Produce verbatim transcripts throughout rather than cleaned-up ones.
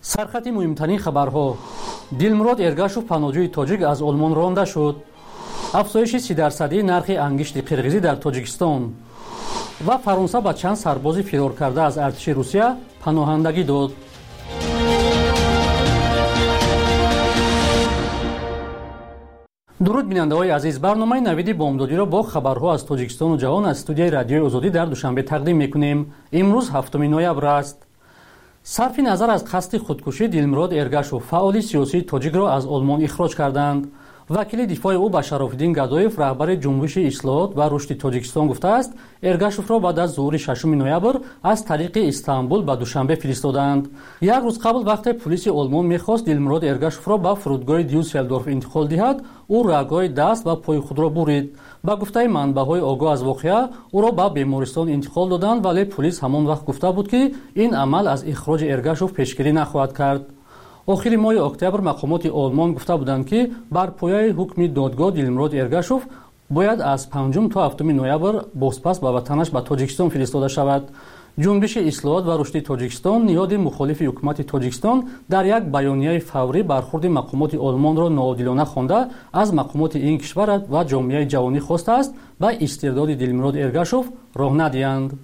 سرخط مهمترین خبرها: دلمراد ارگاشوف پناهجوی تاجیک از آلمان رانده شد. افزایش سی درصدی نرخ انگشت قرقیزی در تاجیکستان و فرانسه با چند سرباز فرار کرده از ارتش روسیه پناهندگی داد. درود بیننده‌های عزیز، برنامه نوید بامدادی را با خبرها از تاجیکستان و جهان از استودیوی رادیوی آزادی در دوشنبه تقدیم می‌کنیم. امروز هفتم نوامبر است. صرف نظر از قصد خودکشی دلمراد ارگاشوف، فعال سیاسی تاجیک را از آلمان اخراج کردند. وکیل دفاع او با شرافالدین گدایف، رهبر جنبش اصلاحات و رشد تاجیکستان گفته است ارگاشوف را بعد از ظهور ششم نوامبر از طریق استانبول به دوشنبه فرستادند. یک روز قبل وقتی پلیس آلمان می‌خواست دلمراد ارگاشوف را به فرودگاه دیوسلدورف انتقال دهد، او رگ‌های دست و پای خود را برید. با گفته منبع‌های آگاه از واقعه، او را به بیمارستان انتقال دادند، ولی پلیس همان وقت گفته بود که این عمل از اخراج ارگاشوف پیشگیری نخواهد کرد. آخر ماه اکتبر مقامات آلمان گفته بودند که بر پایه حکم دادگاه دلمراد ارگاشوف باید از پنجم تا هفتم نوامبر بازپس به وطنش به تاجیکستان فرستاده شود. جنبش اصلاحات و رشد تاجیکستان نهاد مخالف حکومت تاجیکستان در یک بیانیه فوری برخورد مقامات آلمان را ناعادلانه خوانده از مقامات این کشور و جامعه جهانی خواسته است به استرداد دلمراد ارگاشوف راه ندهند.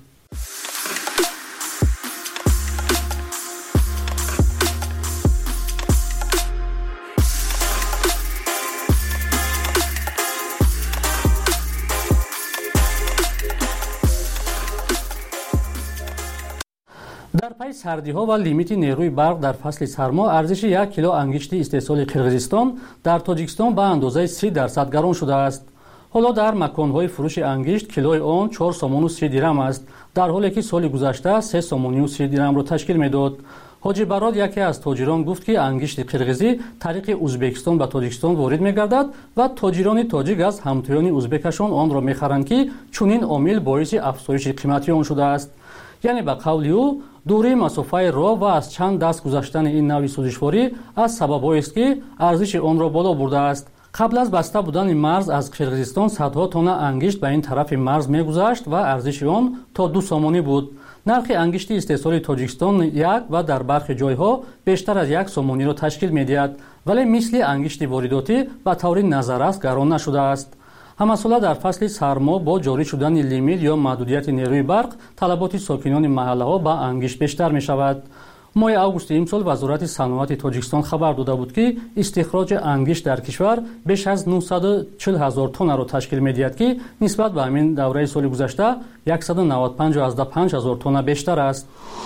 در پی سردی‌ها و لیمیت نیروی برق در فصل سرما، ارزش یک کیلو انگشت استحصال قرقیزستان در تاجیکستان به اندازه سی درصد گران شده است. حالا در مکان‌های فروش انگشت کیلوی آن چهار سومون و سی درم است، در حالی که سال گذشته سه سومون و سی درم را تشکیل می‌داد. حاجی براد، یکی از تاجران، گفت که انگشت قرقیزی طریق ازبکستان به تاجیکستان وارد می‌گردد و تاجران تاجیک از همتایان ازبکشان آن را می‌خرند که چنین عامل باعث افزایش قیمتی آن شده است. یعنی به قول او دوره مسافه راه و از چند دست گذاشتن این نوع سوزشواری از سبب‌هایی است که ارزش آن را بالا برده است. قبل از بسته بودن مرز از قرقیزستان صدها تن انگشت به این طرف مرز می‌گذشت و ارزش آن تا دو سومانی بود. نرخ انگشت استحصال تاجیکستان یک و در برخی جایها بیشتر از یک سومانی را تشکیل می‌دهد، ولی مثل انگشت وارداتی به طور نظررس گران نشده است. همساله در فصل سرما با جاری شدن لیمیت یا محدودیت نیروی برق، طلبات ساکنان محله‌ها به انگشت بیشتر می‌شود. ماه اوگوست امسال وزارت صنعت تاجیکستان خبر داده بود که استخراج انگشت در کشور بیش از نهصد و چهل هزار تن را تشکیل می‌دهد که نسبت به همین دوره سال گذشته صد و نود و پنج و پنج هزار تن بیشتر است.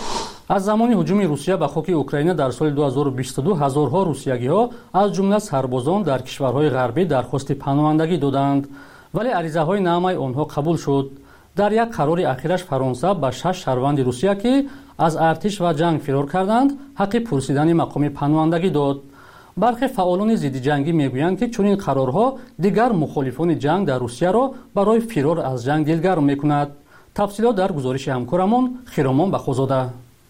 از زمان هجوم روسیه به خاک اوکراین در سال دو هزار و بیست و دو هزارها روسیگی‌ها از جمله سربازان در کشورهای غربی درخواست پناهندگی دادند، ولی عریضه‌های نامه آنها قبول شد. در یک قرار اخیرش فرانسه به شش شهروند روسیه که از ارتش و جنگ فرار کردند حق پرسیدن مقام پناهندگی داد. برخی فعالان ضد جنگی میگویند که چنین قرارها دیگر مخالفان جنگ در روسیه را برای فرار از جنگ دلگرم میکند. تفصیلات در گزارش همکارمان خیرامان بخوزاده.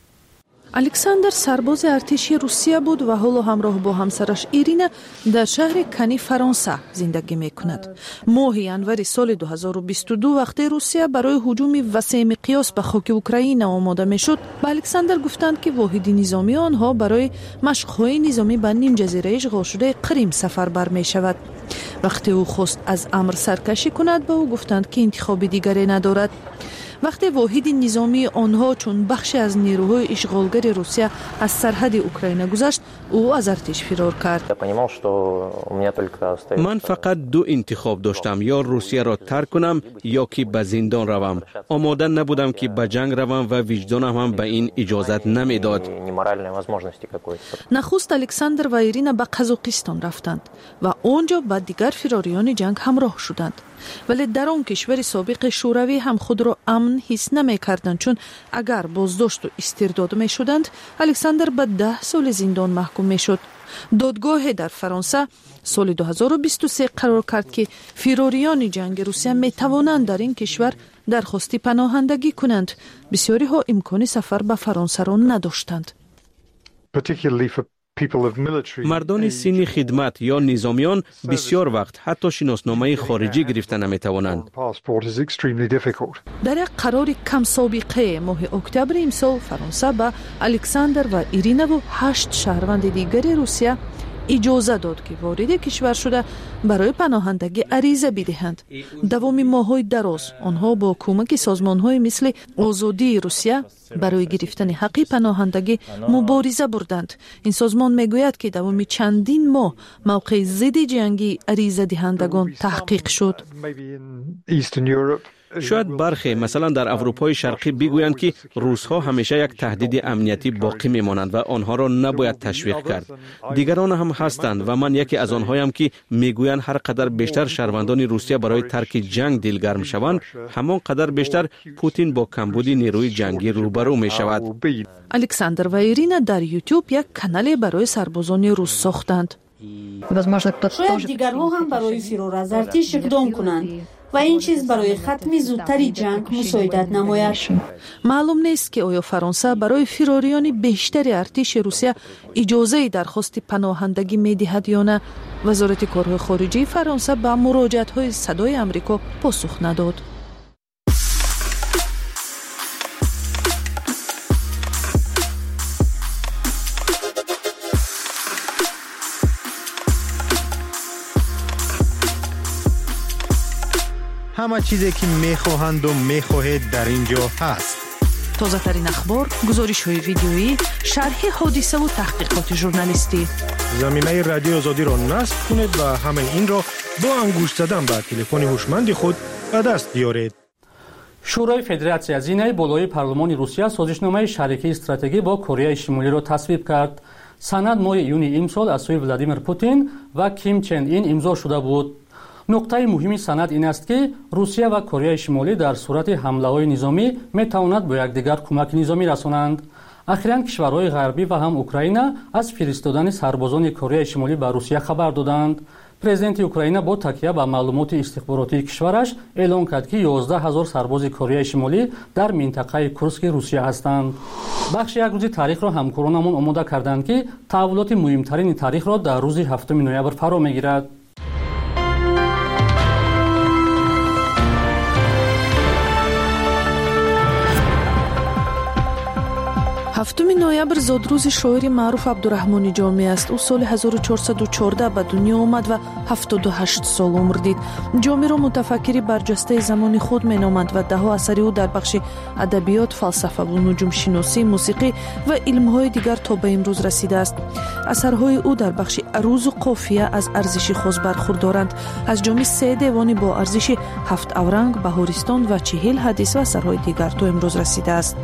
الکساندر سرباز ارتشی روسیه بود و حالا همراه با همسرش ایرینا در شهر کنی فرانسه زندگی میکند. ماه ینوری سال دو هزار و بیست و دو وقتی روسیه برای هجوم وسیع مقیاس به خاک اوکراین آماده میشد، به الکساندر گفتند که واحد نظامی آنها برای مشق‌های نظامی به نیم جزیره اشغال شده قریم سفربر می شود. وقتی او خواست از امر سرکشی کند، به او گفتند که انتخاب دیگری ندارد. وقتی واحد نظامی آنها چون بخشی از نیروهای اشغالگر روسیه از سرحد اوکراین گذشت، او از ارتش فرار کرد. من فقط دو انتخاب داشتم، یا روسیه را ترک کنم یا که به زندان روم. آماده نبودم که به جنگ روم و وجدانم هم به این اجازت نمیداد. نخست الکساندر و ایرینا به قزاقستان رفتند و آنجا با دیگر فراریان جنگ همراه شدند. ولی در آن کشور سابق شوروی هم خود را امن حس نمی کردند، چون اگر بازداشت و استرداد می شدند الکساندر به ده سال زندان محکوم می شد. دادگاه در فرانسه سال دو هزار و بیست و سه قرار کرد که فراریان جنگ روسیه می توانند در این کشور درخواست پناهندگی کنند. بسیاری ها امکان سفر به فرانسه را نداشتند. مردان سین خدمت یا نظامیان بسیار وقت حتی شناسنامه خارجی گرفتن نمیتوانند. در یک قرار کم سابقه ماه اکتبر امسال فرانسه به الکساندر و ایرینا و هشت شهروند دیگر روسیه اجازه داد که وارد کشور شده برای پناهندگی عریضه بدهند. دوام ماه‌های دراز آنها با کمک سازمان‌های مثل آزادی روسیه برای گرفتن حق پناهندگی مبارزه بردند. این سازمان میگوید که دوام چندین ماه موقع ضد جنگی عریضه دهندگان تحقیق شد. شاید برخی مثلا در اروپای شرقی بگویند که روس‌ها همیشه یک تهدید امنیتی باقی میمانند و آنها را نباید تشویق کرد. دیگران هم هستند و من یکی از آنهایم که میگویند هر قدر بیشتر شهروندان روسیه برای ترک جنگ دلگرم شوند، همان قدر بیشتر پوتین با کمبود نیروی جنگی روبرو می شود. الکساندر و ایرینا در یوتیوب یک کانال برای سربازان روس ساختند. شاید دیگرها هم برای فرار از ارتش اقدام کنند و این چیز برای ختم زودتری جنگ مساعدت نماید. معلوم نیست که آیا فرانسه برای فراریان بیشتر ارتش روسیه اجازه درخواست پناهندگی می‌دهد یا نه. وزارت کارهای خارجه فرانسه به مراجعت‌های صدای آمریکا پاسخ نداد. همه چیزی که میخواهند و میخواهید در اینجا هست. تازه ترین اخبار، گزارش های ویدیویی، شرح حادثه و تحقیقات ژورنالیستی. زمینه رادیو آزادی را نصب کنید و همه این را با انگشت زدن به تلفن هوشمند خود به دست بیارید. شورای فدراسیون زینه بالای پارلمان روسیه سازشنامه شریکی استراتژی با کره شمالی را تصویب کرد. سند ماه یونی امسال از سوی ولادیمیر پوتین و کیم چن این امضا شده بود. نقطه مهمی سند این است که روسیه و کره شمالی در صورت حمله‌های نظامی می‌توانند با یکدیگر کمک نظامی رسانند. اخیراً کشورهای غربی و هم اوکراین از فرستادن سربازان کره شمالی به روسیه خبر دادند. پرزیدنت اوکراین با تکیه به معلومات استخباراتی کشورش اعلام کرد که یازده هزار سرباز کره شمالی در منطقه کورسک روسیه هستند. بخش یک روزی تاریخ را همکارانمون آماده کردند که تحولات مهمترین تاریخ را در روز هفتم نوامبر فرا می‌گیرد. هفتم نوامبر زادروز شاعر معروف عبدالرحمن جامی است. او سال هزار و چهارصد و چهارده به دنیا آمد و هفتاد و هشت سال عمر دید. جامی را متفکری برجسته زمان خود مینامند و دهها اثر او در بخش ادبیات، فلسفه و نجوم شناسی، موسیقی و علم‌های دیگر تا به امروز رسیده است. اثرهای او در بخش عروض و قافیه از ارزش خاص برخوردارند. از جامی سه دیوانی با ارزش هفت اورنگ، بهارستان و چهل حدیث و اثرهای دیگر تا امروز رسیده است.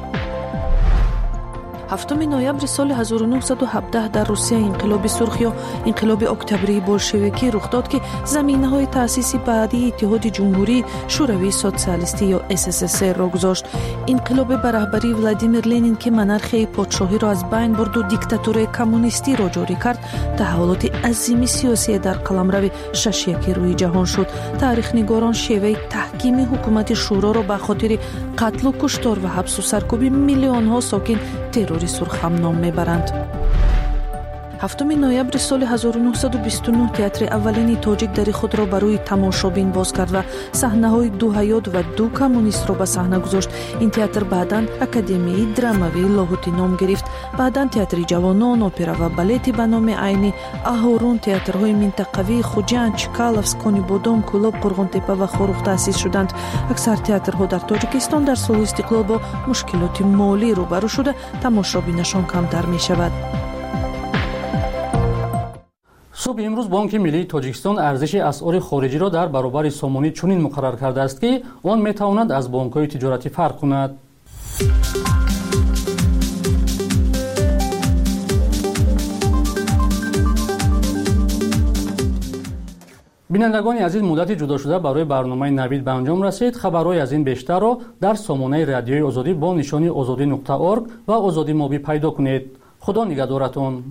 هفتم نوامبر سال هزار و نهصد و هفده در روسیه انقلاب سرخ یا انقلاب اکتبری بولشویکی رخ داد که زمینه‌های تأسیس بعدی اتحاد جمهوری شوروی سوسیالیستی یا اس اس اس را گذاشت. انقلاب به رهبری ولادیمیر لنین که منارخی پادشاهی را از بین برد و دیکتاتوری کمونیستی را جاری کرد، تحولات عظیم سیاسی در قلمرو شش یکی روی جهان شد. تاریخ‌نگاران شیوه تحکیم حکومت شورا را به خاطر قتل و کشتار و حبس و سرکوب میلیون‌ها ساکن ترور سرخ هم نام میبرند. هفتم نوامبر سال هزار و نهصد و بیست و نه تئاتر اولین تاجیک در خود را برای تماشابین باز کرد و صحنه‌های دو حیات و دو کمونیست را به صحنه گذاشت. این تئاتر بعداً اکادمی درامایی لاهوتی نام گرفت. بعداً تئاتر جوانان، اپرا و بالت به نام عینی اهورون، تئاترهای منطقوی خوجند، چکالوف، کنی بودم، کلوب، قرغنتپه و خوروغ تأسیس شدند. اکثر تئاترها در تاجیکستان در سال استقلال با مشکلات مالی روبرو شده تماشابینشان کمتر می شود. صبح امروز بانک ملی تاجیکستان ارزش اسعار خارجی را در برابر سامانی چنین مقرر کرده است که آن میتواند از بانک‌های تجارتی فرق کند. بینندگان عزیز، مدت جدا شده برای برنامه نوید به انجام رسید. خبرهای از این بیشتر را در سامانه رادیوی آزادی با نشانی آزادی نقطه اورگ و آزادی موبی پیدا کنید. خدا نگهدارتان.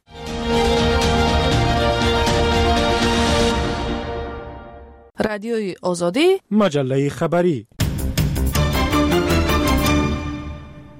رادیوی آزادی، مجله خبری.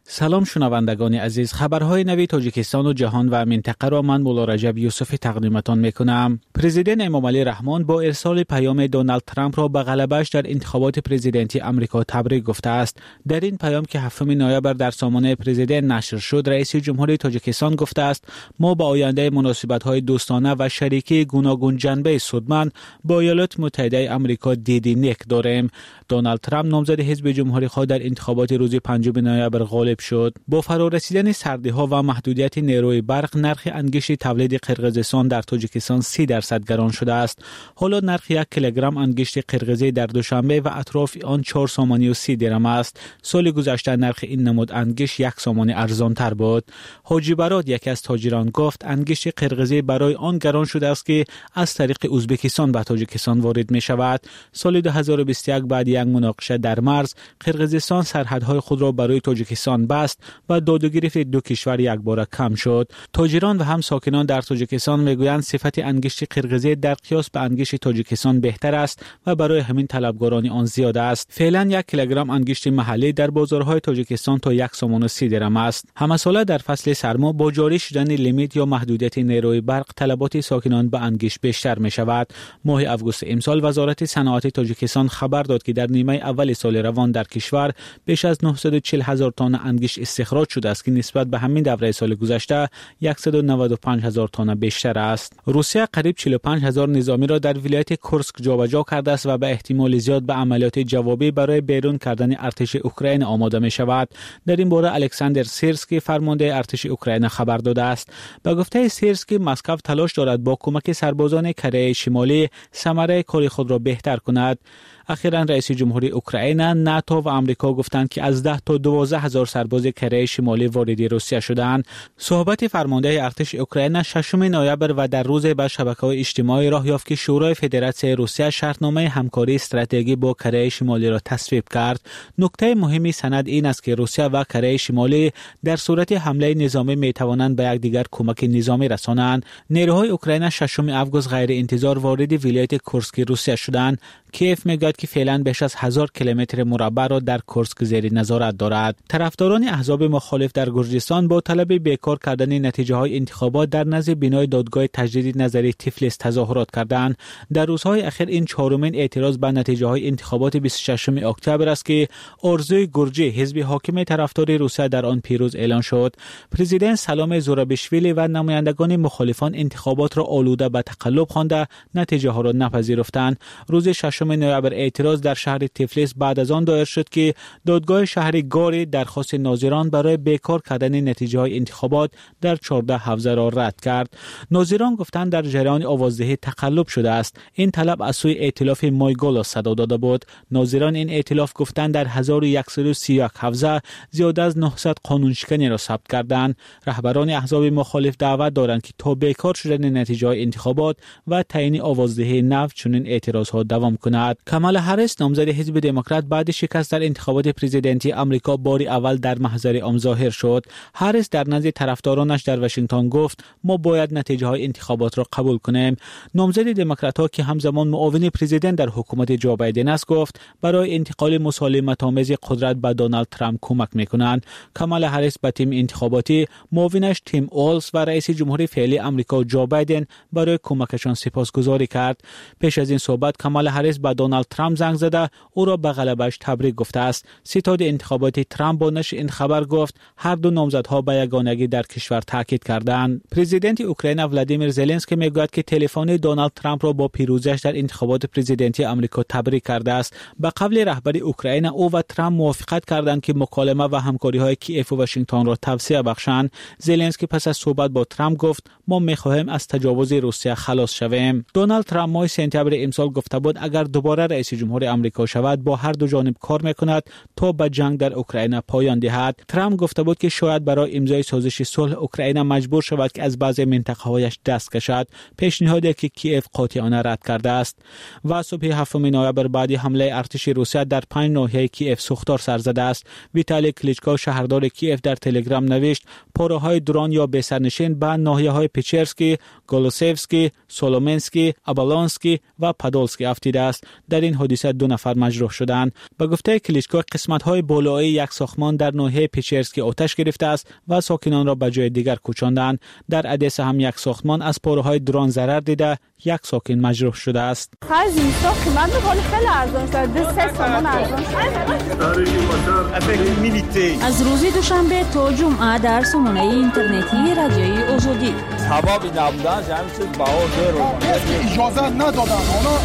سلام شنوندگان عزیز، خبرهای نوی تاجیکستان و جهان و منطقه را من مولا رجب یوسف تقدیمتان میکنم. پرزیدنت امامعلی رحمان با ارسال پیام دونالد ترامپ را به غلبه‌اش در انتخابات پرزیدنتی آمریکا تبریک گفته است. در این پیام که هفتم نوامبر در سامانه پرزیدنت نشر شد، رئیس جمهوری تاجیکستان گفته است ما با آینده مناسبت‌های دوستانه و شریکی گوناگون جنبه سودمند با ایالات متحده آمریکا دیدی نیک داریم. دونالد ترامپ نامزد حزب جمهوری خود در انتخابات روز پنجم نوامبر غالب شد. با فرا رسیدن سردی‌ها و محدودیت نیروی برق، نرخ انگشت تولید قرقیزستان در تاجیکستان سی درصد گران شده است. حالا نرخ یک کیلوگرم انگشت قرقیزی در دوشنبه و اطراف آن چهار سومانی و سی درم است. سال گذشته نرخ این نمود انگشت یک سومانی ارزان تر بود. حاجی براد یکی از تاجران گفت انگشت قرقیزی برای آن گران شده است که از طریق ازبکستان به تاجیکستان وارد می شود. سال دو هزار و بیست و یک بعد یک مناقشه در مرز، قرقیزستان سرحدهای خود را برای تاجیکستان بست و داد و گرفت دو کشور یک باره کم شد. تاجران و هم ساکنان در تاجیکستان میگویند صفت انگشت قرقیزی در قیاس به انگشت تاجیکستان بهتر است و برای همین طلبگاران آن زیاد است. فعلا یک کیلوگرم انگشت محلی در بازارهای تاجیکستان تا یک سوم و سی درم است. همه ساله در فصل سرما با جاری شدن لیمیت یا محدودیت نیروی برق، طلبات ساکنان به انگشت بیشتر می شود. ماه آگوست امسال وزارت صنعت تاجیکستان خبر داد که در نیمه اول سال روان در کشور بیش از نهصد و چهل هزار تن انگشت استخراج شده است که نسبت به همین دوره سال گذشته صد و نود و پنج هزار تن بیشتر است. روسیه قریب چهل و پنج هزار نظامی را در ولایت کورسک جابجا کرده است و به احتمال زیاد به عملیات جوابی برای بیرون کردن ارتش اوکراین آماده می شود. در این باره الکساندر سیرسکی فرمانده ارتش اوکراین خبر داده است. به گفته سیرسکی مسکو تلاش دارد با کمک سربازان کره شمالی ثمره کار خود را بهتر کند. اخیراً رئیس جمهوری اوکراین، ناتو و آمریکا گفتند که از ده تا دوازده هزار سرباز کره شمالی وارد روسیه شدند. صحبت فرمانده ارتش اوکراین ششم نوامبر و در روز به شبکه‌های اجتماعی راه یافت که شورای فدراسیون روسیه شرطنامه همکاری استراتژیکی با کره شمالی را تصویب کرد. نکته مهمی سند این است که روسیه و کره شمالی در صورت حمله نظامی می توانند به یکدیگر کمک نظامی رسانند. نیروهای اوکراین ششم آگوست غیر انتظار وارد ولایت کورسک روسیه شدند. کیف میگوید که فعلا بیش از هزار کیلومتر مربع را در کورسک زیر نظارت دارد. طرفداران احزاب مخالف در گرجستان با طلب بیکار کردن نتیجه های انتخابات در نزد بنای دادگاه تجدید نظری تفلیس تظاهرات کردند. در روزهای اخیر این چهارمین اعتراض به نتیجه های انتخابات بیست و ششم اکتبر است که آرزوی گرجی حزب حاکم طرفدار روسیه در آن پیروز اعلان شد. پرزیدنت سلام زورابیشویلی و نمایندگان مخالفان انتخابات را آلوده به تقلب خوانده نتیجه ها را نپذیرفتند. روز ششم نوامبر اعتراض در شهر تفلیس بعد از آن دایر شد که دادگاه شهر گاری درخواست ناظران برای بیکار کردن نتیجه های انتخابات در چهارده حوزه را رد کرد. ناظران گفتند در جریان آوازدهی تقلب شده است. این طلب از سوی ائتلاف مایگولا صدا داده بود. ناظران این ائتلاف گفتند در هزار و صد و سی و یک حوزه زیاد از نهصد قانون شکنی را ثبت کردند. رهبران احزاب مخالف دعوت دارند که تا بیکار شدن نتیجه های انتخابات و تعیین آوازدهی نو چنین اعتراض ها دوام کند. کامالا هریس نامزد حزب دموکرات بعد شکست در انتخابات پرزیدنتی آمریکا بار اول در محضر عام ظاهر شد. هریس در نزد طرفدارانش در واشنگتن گفت ما باید نتیجه های انتخابات را قبول کنیم. نامزد دموکرات‌ها که همزمان معاون پرزیدنت در حکومت جو بایدن است گفت برای انتقال مسالمت‌آمیز قدرت به دونالد ترامپ کمک می‌کنند. کامالا هریس به تیم انتخاباتی، معاونش تیم اولز و رئیس جمهوری فعلی آمریکا جو بایدن برای کمکشان سپاسگزاری کرد. پیش از این صحبت کامالا هریس به دونالد ترامپ زنگ زده او را به غلبه‌اش تبریک گفته است. ستاد انتخاباتی ترامپ با نشر این خبر گفت هر دو نامزدها به یگانگی در کشور تاکید کردند. پرزیدنت اوکراین ولادیمیر زلنسکی میگوید که تلفن دونالد ترامپ را با پیروزیش در انتخابات پرزیدنتی آمریکا تبریک کرده است. به قول رهبر اوکراین او و ترامپ موافقت کردند که مکالمه و همکاری‌های کیف و واشنگتن را توسعه بخشند. زلنسکی پس از صحبت با ترامپ گفت ما می‌خواهیم از تجاوز روسیه خلاص شویم. دونالد ترامپ ماه سپتامبر امسال گفته بود اگر دوباره رئیس جمهور آمریکا شود با هر دو جانب کار میکند تا به جنگ در اوکراین پایان دهد. ترامپ گفته بود که شاید برای امضای سازش صلح اوکراین مجبور شود که از بعضی منطقه‌هایش دست کشد، پیشنهادی که کیف قاطعانه رد کرده است. و صبح هفتم نوامبر بعد حمله ارتش روسیه در پنج ناحیه کیف سوختار سر زده است. ویتالی کلیچکو شهردار کیف در تلگرام نوشت پاره‌های درون یا بسرنشین به ناحیه‌های پیچرسکی، گولوسیفسکی، سولومنسکی، ابالانسکی و پادولسکی افتیده است. در این حادثه دو نفر مجروح شدند. به گفته کلیچکو قسمت‌های بالایی یک ساختمان در ناحیه پیچرسکی آتش گرفته است و ساکنان را به جای دیگر کوچاندند. در ادسا هم یک ساختمان از پاره‌های درون ضرر دیده یک ساکن مجروح شده است. این ساخت من خیلی خیلی ارزان شد. دو سه سامان ارزان شد. از روز دوشنبه تا جمعه در سامانه اینترنتی رادیوی آزادی. سبب نبودن جمعیت باور رو اجازه ندادن.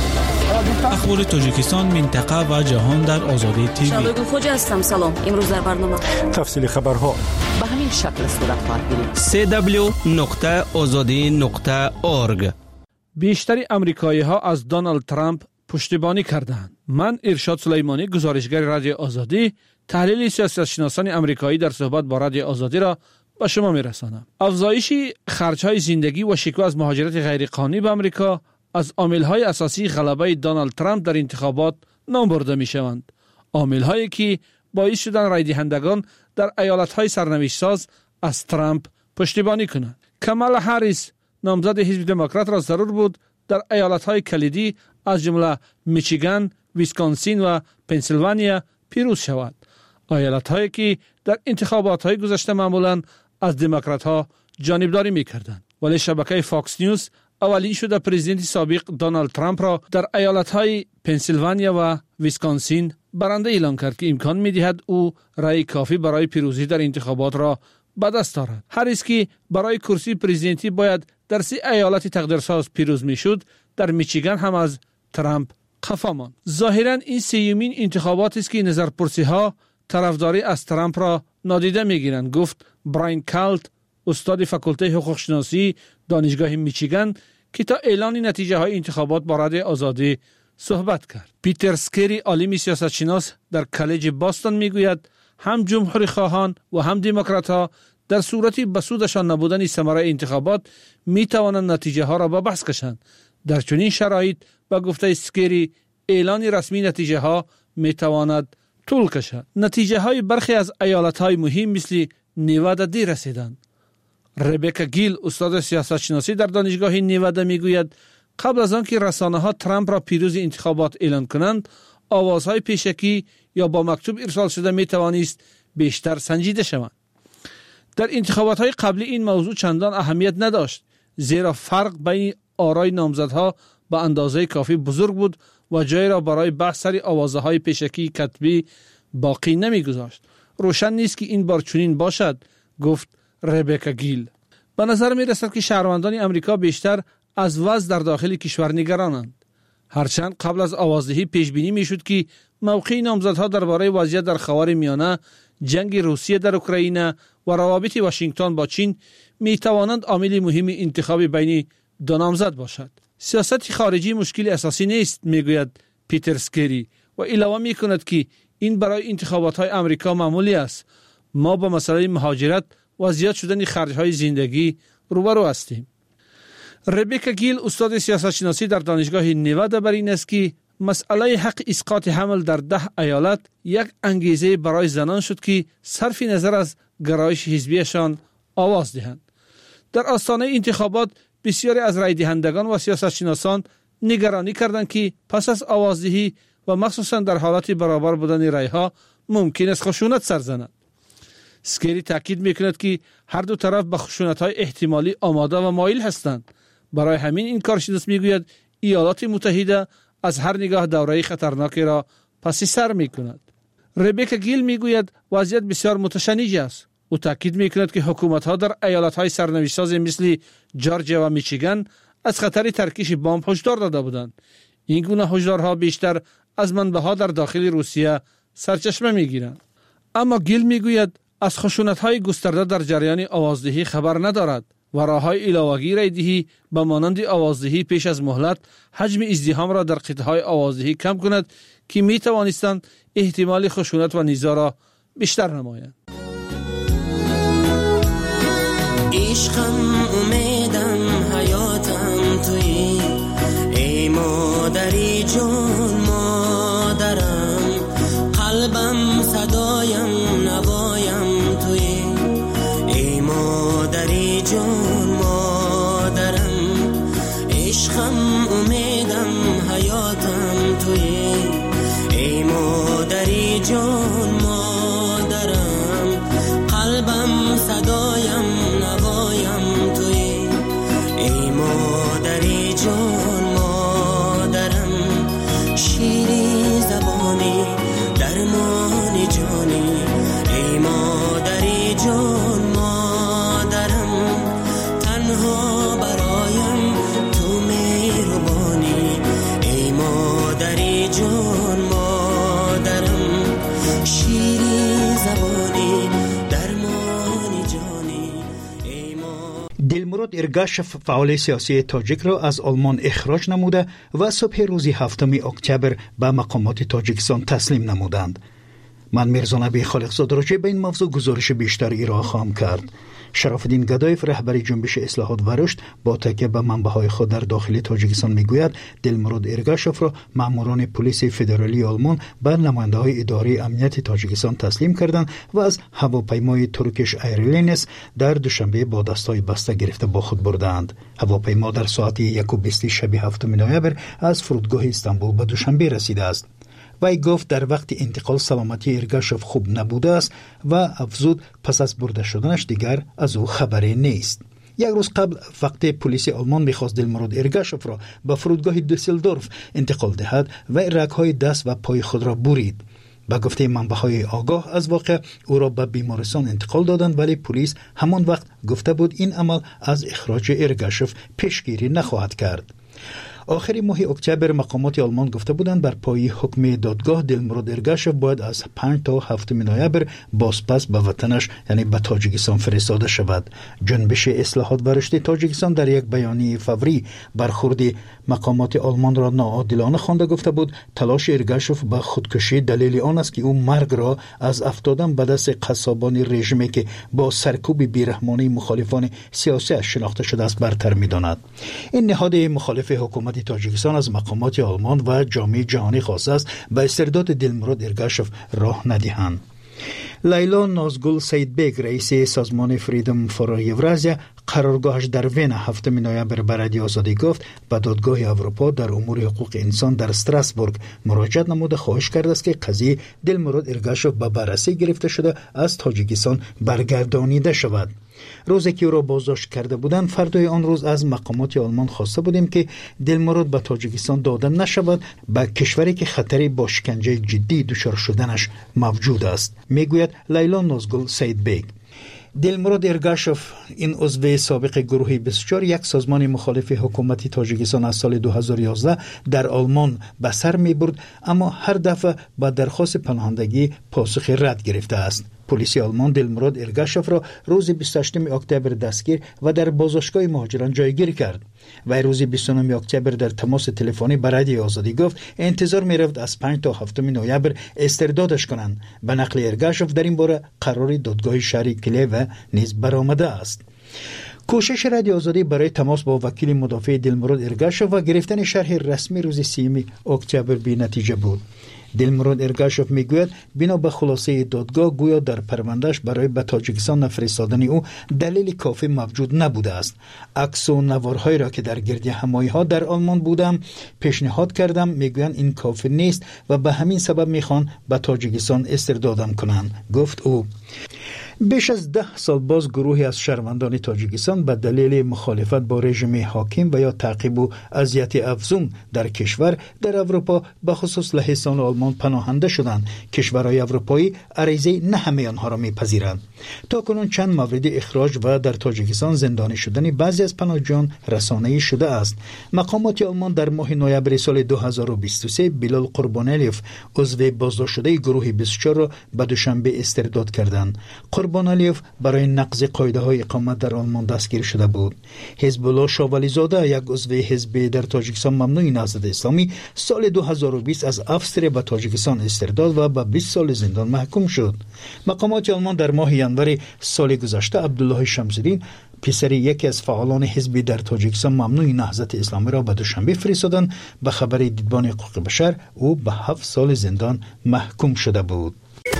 اخبار تاجیکستان، منطقه و جهان در آزادی تیوی. شبگو خوجا هستم. سلام. امروز در برنامه تفصیل خبرها به همین شکل صورت خواهد گرفت. سی دبلیو نقطه آزادی نقطه اورگ. بیشتری امریکایی ها از دونالد ترامپ پشتیبانی کردند. من ارشاد سلیمانی، گزارشگر رادیو آزادی، تحلیل سیاستشناسان امریکایی در صحبت با رادیو آزادی را به شما میرسانم. افزایش خرج‌های زندگی و شکوه از مهاجرت غیرقانونی به امریکا از عامل‌های اساسی غلبه دونالد ترامپ در انتخابات نام برده می‌شوند. عامل‌هایی که باعث شدند رای دهندگان در ایالت‌های سرنوشت‌ساز از ترامپ پشتیبانی کنند. کامالا هریس، نامزد حزب دموکرات، را ضرور بود در ایالت‌های کلیدی از جمله میچیگان، ویسکانسین و پنسیلوانیا پیروز شود. ایالت‌هایی که در انتخابات‌های گذشته معمولاً از دموکرات‌ها جانبداری می‌کردند. ولی شبکه فاکس نیوز اولین شده پرزیدنت سابق دونالد ترامپ را در ایالت‌های پنسیلوانیا و ویسکانسین برنده اعلام کرد که امکان می‌دهد او رای کافی برای پیروزی در انتخابات را به دست دارد. هریس که برای کرسی پرزیدنتی باید در سه ایالت تقدیرساز پیروز می‌شد، در میچیگان هم از ترامپ خفا ماند. ظاهراً این سیومین انتخابات است که نظرپرسی‌ها طرفداری از ترامپ را نادیده می‌گیرند، گفت براین کالت، استاد فاکولته حقوق شناسی دانشگاه میچیگان که تا اعلان نتیجه های انتخابات با رادیو آزادی صحبت کرد. پیتر سکری، عالم سیاستشناس در کالج باستون، میگوید هم جمهوری خواهان و هم دموکرات ها در صورتی بسودشان نبودن ثمره انتخابات می توانند نتیجه ها را به بحث کشند. در چنین شرایط با گفته سکری اعلان رسمی نتیجه ها می تواند طول کشد. نتیجه های برخی از ایالت های مهم مثل نیوادا دیر رسیدند. ربکا گیل، استاد سیاستشناسی در دانشگاه نیوادا، میگوید قبل از آن که رسانه‌ها ترامپ را پیروز انتخابات اعلان کنند، آوازهای پیشکی یا با مکتوب ارسال شده می توانست بیشتر سنجیده شوند. در انتخابات‌های قبلی این موضوع چندان اهمیت نداشت، زیرا فرق بین آرای نامزدها به اندازه کافی بزرگ بود و جای را برای بحث سر آوازهای پیشکی کتبی باقی نمی‌گذاشت. روشن نیست که این بار چنین باشد، گفت ربکا گیل. به نظر می رسد که شهروندان امریکا بیشتر از وضع در داخل کشور نگرانند. هرچند قبل از آوازدهی پیش بینی می شد که موقع نامزدها درباره وضعیت در خاورمیانه، جنگ روسیه در اوکراین و روابط واشنگتن با چین می توانند عامل مهم انتخاب بین دو نامزد باشد. سیاست خارجی مشکل اساسی نیست، میگوید پیتر سکری و علاوه می کند که این برای انتخابات های امریکا معمولی است. ما با مسئله مهاجرت و زیاد شدن خرج‌های زندگی روبرو هستیم. ربکا گیل، استاد سیاستشناسی در دانشگاه نیوادا، بر این است که مسئله حق اسقاط حمل در ده ایالت یک انگیزه برای زنان شد که صرف نظر از گرایش حزبیشان آواز دهند. در آستانه انتخابات بسیاری از رای دهندگان و سیاستشناسان نگرانی کردند که پس از آوازدهی و مخصوصا در حالت برابر بودن رایها ممکن است خشونت سر زند. سکری تاکید میکند که هر دو طرف به خشونت‌های احتمالی آماده و مایل هستند. برای همین این کارشناس میگوید ایالات متحده از هر نگاه دوره خطرناکی را پس سر میکند. ربکا گیل میگوید وضعیت بسیار متشنج است. او تاکید میکند که حکومت‌ها در ایالت‌های سرنوشت‌ساز مثل جورجیا و میچیگان از خطر ترکیش بمب هشدار داده بودند. این گونه هشدارها بیشتر از منبع‌ها در داخل روسیه سرچشمه میگیرند. اما گیل میگوید از خشونت‌های گسترده در جریان آوازدهی خبر ندارد و راه‌های علاوه‌ای رای دهی به مانند آوازدهی پیش از مهلت حجم ازدحام را در قطعه‌های آوازدهی کم کند که می‌توانستند احتمال خشونت و نزاع را بیشتر نمایند. عشقم، امیدم، حیاتم تویی، ای مادری جون مادرم، قلبم صدایم نوایم تویی، ای مادری جون مادرم، عشقم، امیدم، حیاتم تویی، ای مادری جون مادرم، تنها برایم تو مهربانی، ای مادری جان مادرم، شیرین زبانی درمانی جانی ای ما. دلمراد ارگاشف فعال سیاسی تاجیک را از آلمان اخراج نموده و صبح روز هفتم اکتبر به مقامات تاجیکستان تسلیم نمودند. من میرزا نبی خالقزاده راجع به این موضوع گزارش بیشتر ارائه خواهم کرد. شرافالدین گدایف رهبر جنبش اصلاحات و رشد با تکیه به منبع‌های خود در داخل تاجیکستان میگوید دلمراد ارگاشف را ماموران پلیس فدرالی آلمان به نماینده‌های اداره امنیت تاجیکستان تسلیم کردند و از هواپیمای ترکیش ایرلاینز در دوشنبه با دستای بسته گرفته با خود بردند. هواپیما در ساعت یک و بیست شب هفتم نوامبر از فرودگاه استانبول به دوشنبه رسیده است. وی گفت در وقت انتقال سلامتی ارگاشف خوب نبوده است و افزود پس از برده شدنش دیگر از او خبری نیست. یک روز قبل وقت پلیس آلمان می‌خواست دلمراد ارگاشف را به فرودگاه دوسلدورف انتقال دهد و رگ‌های دست و پای خود را برید. با گفته منبع‌های آگاه از واقع او را به بیمارستان انتقال دادند، ولی پلیس همان وقت گفته بود این عمل از اخراج ارگاشف پیشگیری نخواهد کرد. آخر ماه اکتبر مقامات آلمان گفته بودند بر پای حکم دادگاه دلمراد ارگاشف باید از پنج تا هفتم نوامبر بازپس به وطنش یعنی به تاجیکستان فرستاده شود. جنبش اصلاحات و رشد تاجیکستان در یک بیانیه فوری برخورد مقامات آلمان را ناعادلانه خوانده گفته بود تلاش ارگاشف به خودکشی دلیل آن است که او مرگ را از افتادن به دست قصابان رژیمی که با سرکوب بیرحمانه مخالفان سیاسی شناخته شده است برتر می‌داند. این نهاد مخالف حکومت تاجیکستان از مقامات آلمان و جامعه جهانی خواسته است به استرداد دلمراد ارگاشف راه ندهند. لیلا نازگل سیدبگ رئیس سازمان فریدم فور یورازیا قرارگاهش در وین هفتم نوامبر به رادیو آزادی گفت به دادگاه اروپا در امور حقوق انسان در استراسبورگ مراجعه نموده خواهش کرده است که قضیه دلمراد ارگاشف به بررسی گرفته شده از تاجیکستان برگردانیده شود. روزی که او را بازداشت کرده بودند فردای آن روز از مقامات آلمان خواسته بودیم که دلمراد به تاجیکستان داده نشود، به کشوری که خطری با شکنجه جدی دچار شدنش موجود است، میگوید لیلا نازگل سیدبگ. دلمراد ارگاشف این عضو سابق گروه بیست و چهار یک سازمان مخالف حکومت تاجیکستان از سال دو هزار و یازده در آلمان به سر می برد، اما هر دفعه با درخواست پناهندگی پاسخ رد گرفته است. پلیس آلمان دلمراد ارگاشف را روز بیست و هشتم اکتبر دستگیر و در بازداشتگاه مهاجران جایگیر کرد. و روز بیست و نهم اکتبر در تماس تلفنی با رادیو آزادی گفت انتظار می رفت از پنج تا هفتم نوامبر استردادش کنند. به نقل ارگاشف در این باره قرار دادگاه شهر کلیو نیز برآمده است. کوشش رادیو آزادی برای تماس با وکیل مدافع دلمراد ارگاشف و گرفتن شرح رسمی روز سیوم اکتبر بی نتیجه بود. دلمراد ارگاشف میگوید بنا به خلاصه دادگاه گویا در پروندهش برای به تاجیکستان فرستادن او دلیل کافی موجود نبوده است. عکس و نوارهایی را که در گرد همایی‌ها در آلمان بودم پیشنهاد کردم، میگویند این کافی نیست و به همین سبب میخوان به تاجیکستان استردادم کنند، گفت او. بیش از ده سال باز گروهی از شهروندان تاجیکستان به دلیل مخالفت با رژیم حاکم و یا تعقیب و اذیت افزون در کشور در اروپا به خصوص لهستان و آلمان پناهنده شدند. کشورهای اروپایی عریضه نه همه آنها را میپذیرند. تا کنون چند مورد اخراج و در تاجیکستان زندانی شدن بعضی از پناهجویان رسانه‌ای شده است. مقامات آلمان در ماه نوامبر سال دو هزار و بیست و سه بلال قربانلیوف عضو بازداشت شده گروه بیست و چهار را به دوشنبه استرداد کردند. قربانلیوف برای نقض قاعده‌های اقامت در آلمان دستگیر شده بود. حزب الله شاولی زاده یک عضو حزب در تاجیکستان ممنوع نهضت اسلامی سال دو هزار و بیست از افسر به تاجیکستان استرداد و به بیست سال زندان محکوم شد. مقامات آلمان در ماه ژانویه سال گذشته عبدالله شمس‌الدین پسر یکی از فعالان حزب در تاجیکستان ممنوع نهضت اسلامی را به دوشنبه فرستادند. به خبر دیدبان حقوق بشر او به هفت سال زندان محکوم شده بود.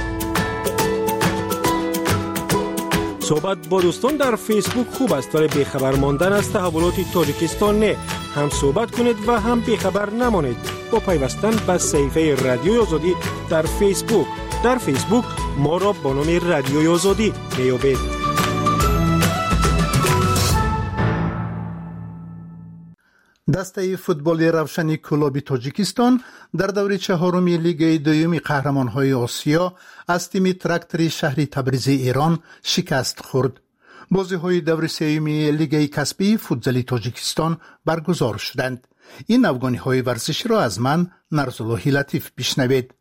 صحبت با دوستان در فیسبوک خوب است، ولی بیخبر ماندن از تحولات تاجیکستان نه. هم صحبت کنید و هم بیخبر نمانید با پیوستن به صفحه رادیوی آزادی در فیسبوک. در فیسبوک ما را با نام رادیوی آزادی میابید. دسته فوتبال روشن کلاب تاجیکستان در دوره چهارم لیگ دوم قهرمان‌های آسیا از تیم تراکتور شهر تبریز ایران شکست خورد. بازی‌های دور سوم لیگ کسبی فوتبال تاجیکستان برگزار شدند. این افغانی‌های ورزشی را از من نرزالله لطیف بشنوید.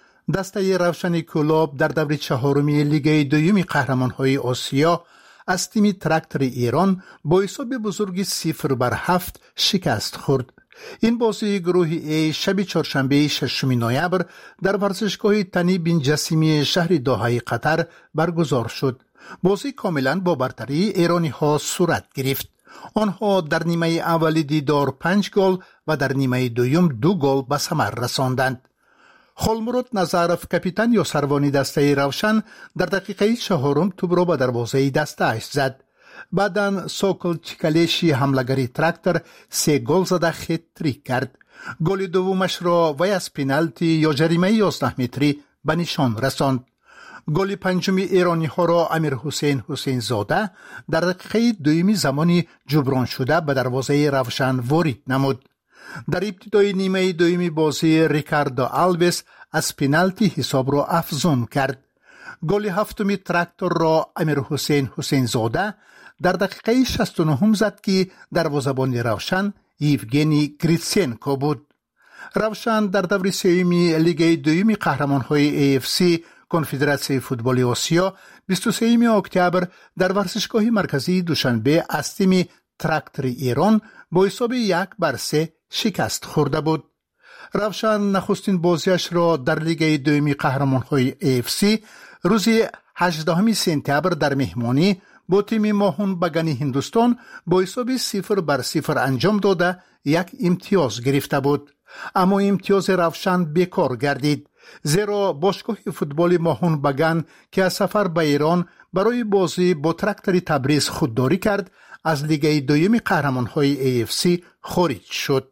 دسته روشن کلوب در دور چهارم لیگ دوم قهرمان‌های آسیا از تیم تراکتور ایران با حساب بزرگی صفر بر هفت شکست خورد. این بازی گروه ای شب چهارشنبه ششم نوامبر در ورزشگاه تنی بن جسیمی شهر دوحه قطر برگزار شد. بازی کاملا با برتری ایرانی ها صورت گرفت. آنها در نیمه اول دیدار پنج گل و در نیمه دوم دو گل به ثمر رساندند. خالمراد نظرف کاپیتان یا سروانی دسته روشن در دقیقه چهارم توپ را به دروازه دسته اش زد. بعداً سوکل چیکالیشی حملگری تراکتور سه گل زده هتریک کرد. گل دومش را وی از پنالتی یا جریمه یازده متری به نشان رساند. گل پنجم ایرانی ها را امیر حسین حسین زاده در دقیقه دومی زمانی جبران شده به دروازه روشن وارد نمود. در ابتدای نیمه دومی بازی ریکاردو آلویس از پنالتی حساب را افزون کرد. گل هفتم تراکتور را امیر حسین حسین زاده در دقیقه شصت و نه زد که دروازه‌بان روشن یوگنی گریتسنکو بود. روشن در دور سوم لیگ دوم قهرمان‌های ای اف سی کنفدراسیون فوتبال آسیا بیست و سوم اکتبر در ورزشگاه مرکزی دوشنبه از تیم تراکتور ایران با حساب یک بر سه شکست خورده بود. روشن نخستین بازیش را در لیگ دوم قهرمان‌های ای اف سی روز هجدهم سپتامبر در مهمانی با تیم ماهون بگانی هندوستان با حساب صفر بر صفر انجام داده یک امتیاز گرفته بود. اما امتیاز روشن بیکار گردید، زیرا باشگاه فوتبال ماهون بگان که از سفر به ایران برای بازی با تراکتور تبریز خودداری کرد از لیگ دوم قهرمان‌های ای اف سی خارج شد.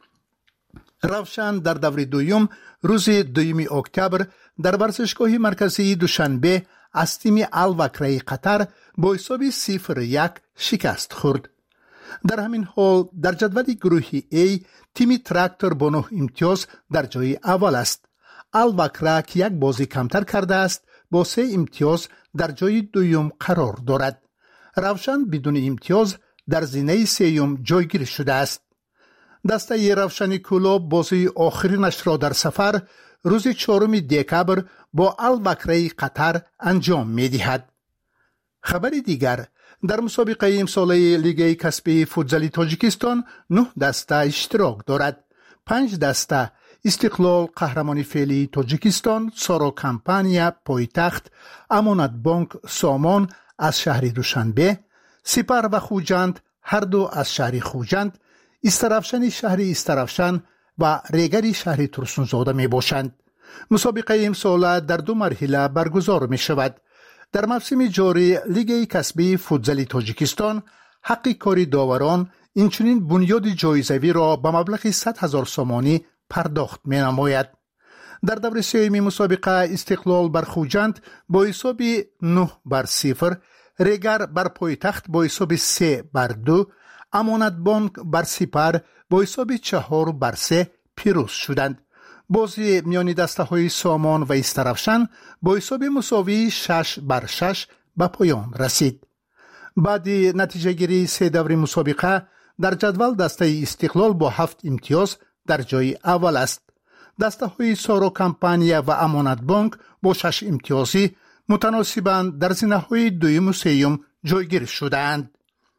روشن در دور دوم روز دوم اکتبر در ورزشگاه مرکزی دوشنبه از تیم الوکره قطر با حساب صفر یک شکست خورد. در همین حال در جدول گروه ای تیم تراکتور با نه امتیاز در جای اول است. الوکره که یک بازی کمتر کرده است با سه امتیاز در جای دوم قرار دارد. روشن بدون امتیاز در زینه سوم جایگیر شده است. دسته روشن کلوب بازی آخرینش را در سفر روز چهارم دکبر با الوکره قطر انجام می دهد. خبر دیگر، در مسابقه امساله لیگ کسبی فوتبال تاجیکستان نه دسته اشتراک دارد. پنج دسته استقلال قهرمان فعلی تاجیکستان، سارا کمپانیا پایتخت، امانت بانک سامان از شهر دوشنبه، سپر و خوجند هر دو از شهر خوجند، استرافشن شهر استرافشن و ریگری شهر ترسونزاده می باشند. مسابقه امساله در دو مرحله برگزار می شود. در موسم جاری لیگ کسبی فوتبال تاجیکستان حق کاری داوران اینچنین بنیاد جایزه‌ای را به مبلغ صد هزار سومانی پرداخت می نماید. در دور سوم مسابقه استقلال بر خوجند با حساب نه بر صفر، ریگر بر پایتخت با حساب سه بر دو، امانت بانک بر سپر با حساب چهار بر سه پیروز شدند. بازی میانی دسته های سامان و استرافشن با حساب مساوی شش بر شش به پایان رسید. بعد نتیجه گیری سه دور مسابقه در جدول دسته استقلال با هفت امتیاز در جای اول است. دسته های سارا کمپانیا و امانت بانک با شش امتیازی متناسباً در زینه های دوم و سوم جایگیر شدند.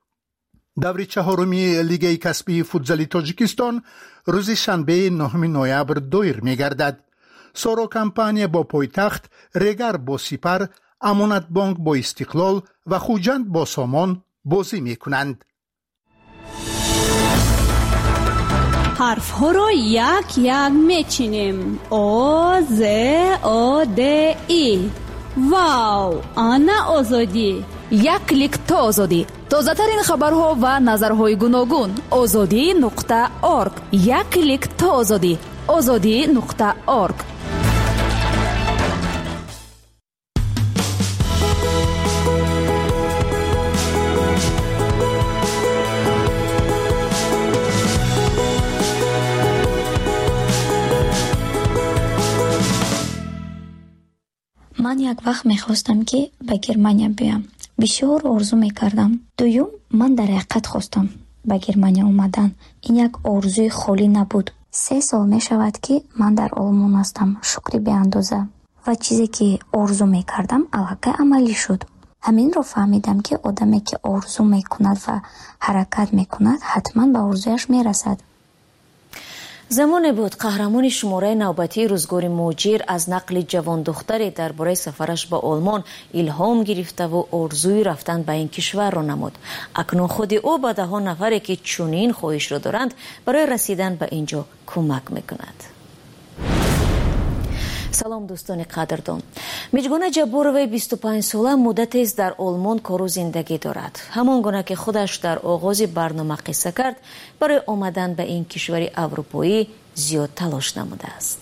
دور چهارمی لیگ کسبی فوتبال تاجیکستان روز شنبه نهم نوامبر دایر می گردد. سارا کمپانیا با پایتخت، ریگر با سپر، امانت بانک با استقلال و خوجند با سامان بازی می کنند. حرف ها را یک یک می چینیم. او ز او د ای. واو، آنا آزادی. یک کلیک تا آزادی. تازه ترین خبرها و نظرهای گوناگون. آزادی نقطه ارگ. یک کلیک تا آزادی. آزادی نقطه ارگ. من یک وقت میخواستم که به گرمانیا بیام بسیار آرزو میکردم. دوم من در حقیقت خواستم به گرمانیا اومدن. این یک آرزوی خالی نبود. سه سال می شود که من در آلمان هستم. شکری به اندازه. و چیزی که آرزو میکردم الحقیقت عملی شد. همین رو فهمیدم که آدمی که آرزو میکند و حرکت میکند حتما به آرزویش میرسد. زمان بود قهرمان شماره نوبتی روزگار موجیر از نقل جوان دختری درباره سفرش به آلمان الهام گرفته و آرزوی رفتن به این کشور را نمود. اکنون خود او به ده ها نفری که چنین خواهش را دارند برای رسیدن به اینجا کمک میکند. سلام دوستان قدردان. میجگونه جبوروی بیست و پنج ساله مدتی است در آلمان کار و زندگی دارد. همان گونه که خودش در آغاز برنامه قصه کرد، برای آمدن به این کشور اروپایی زیاد تلاش نموده است.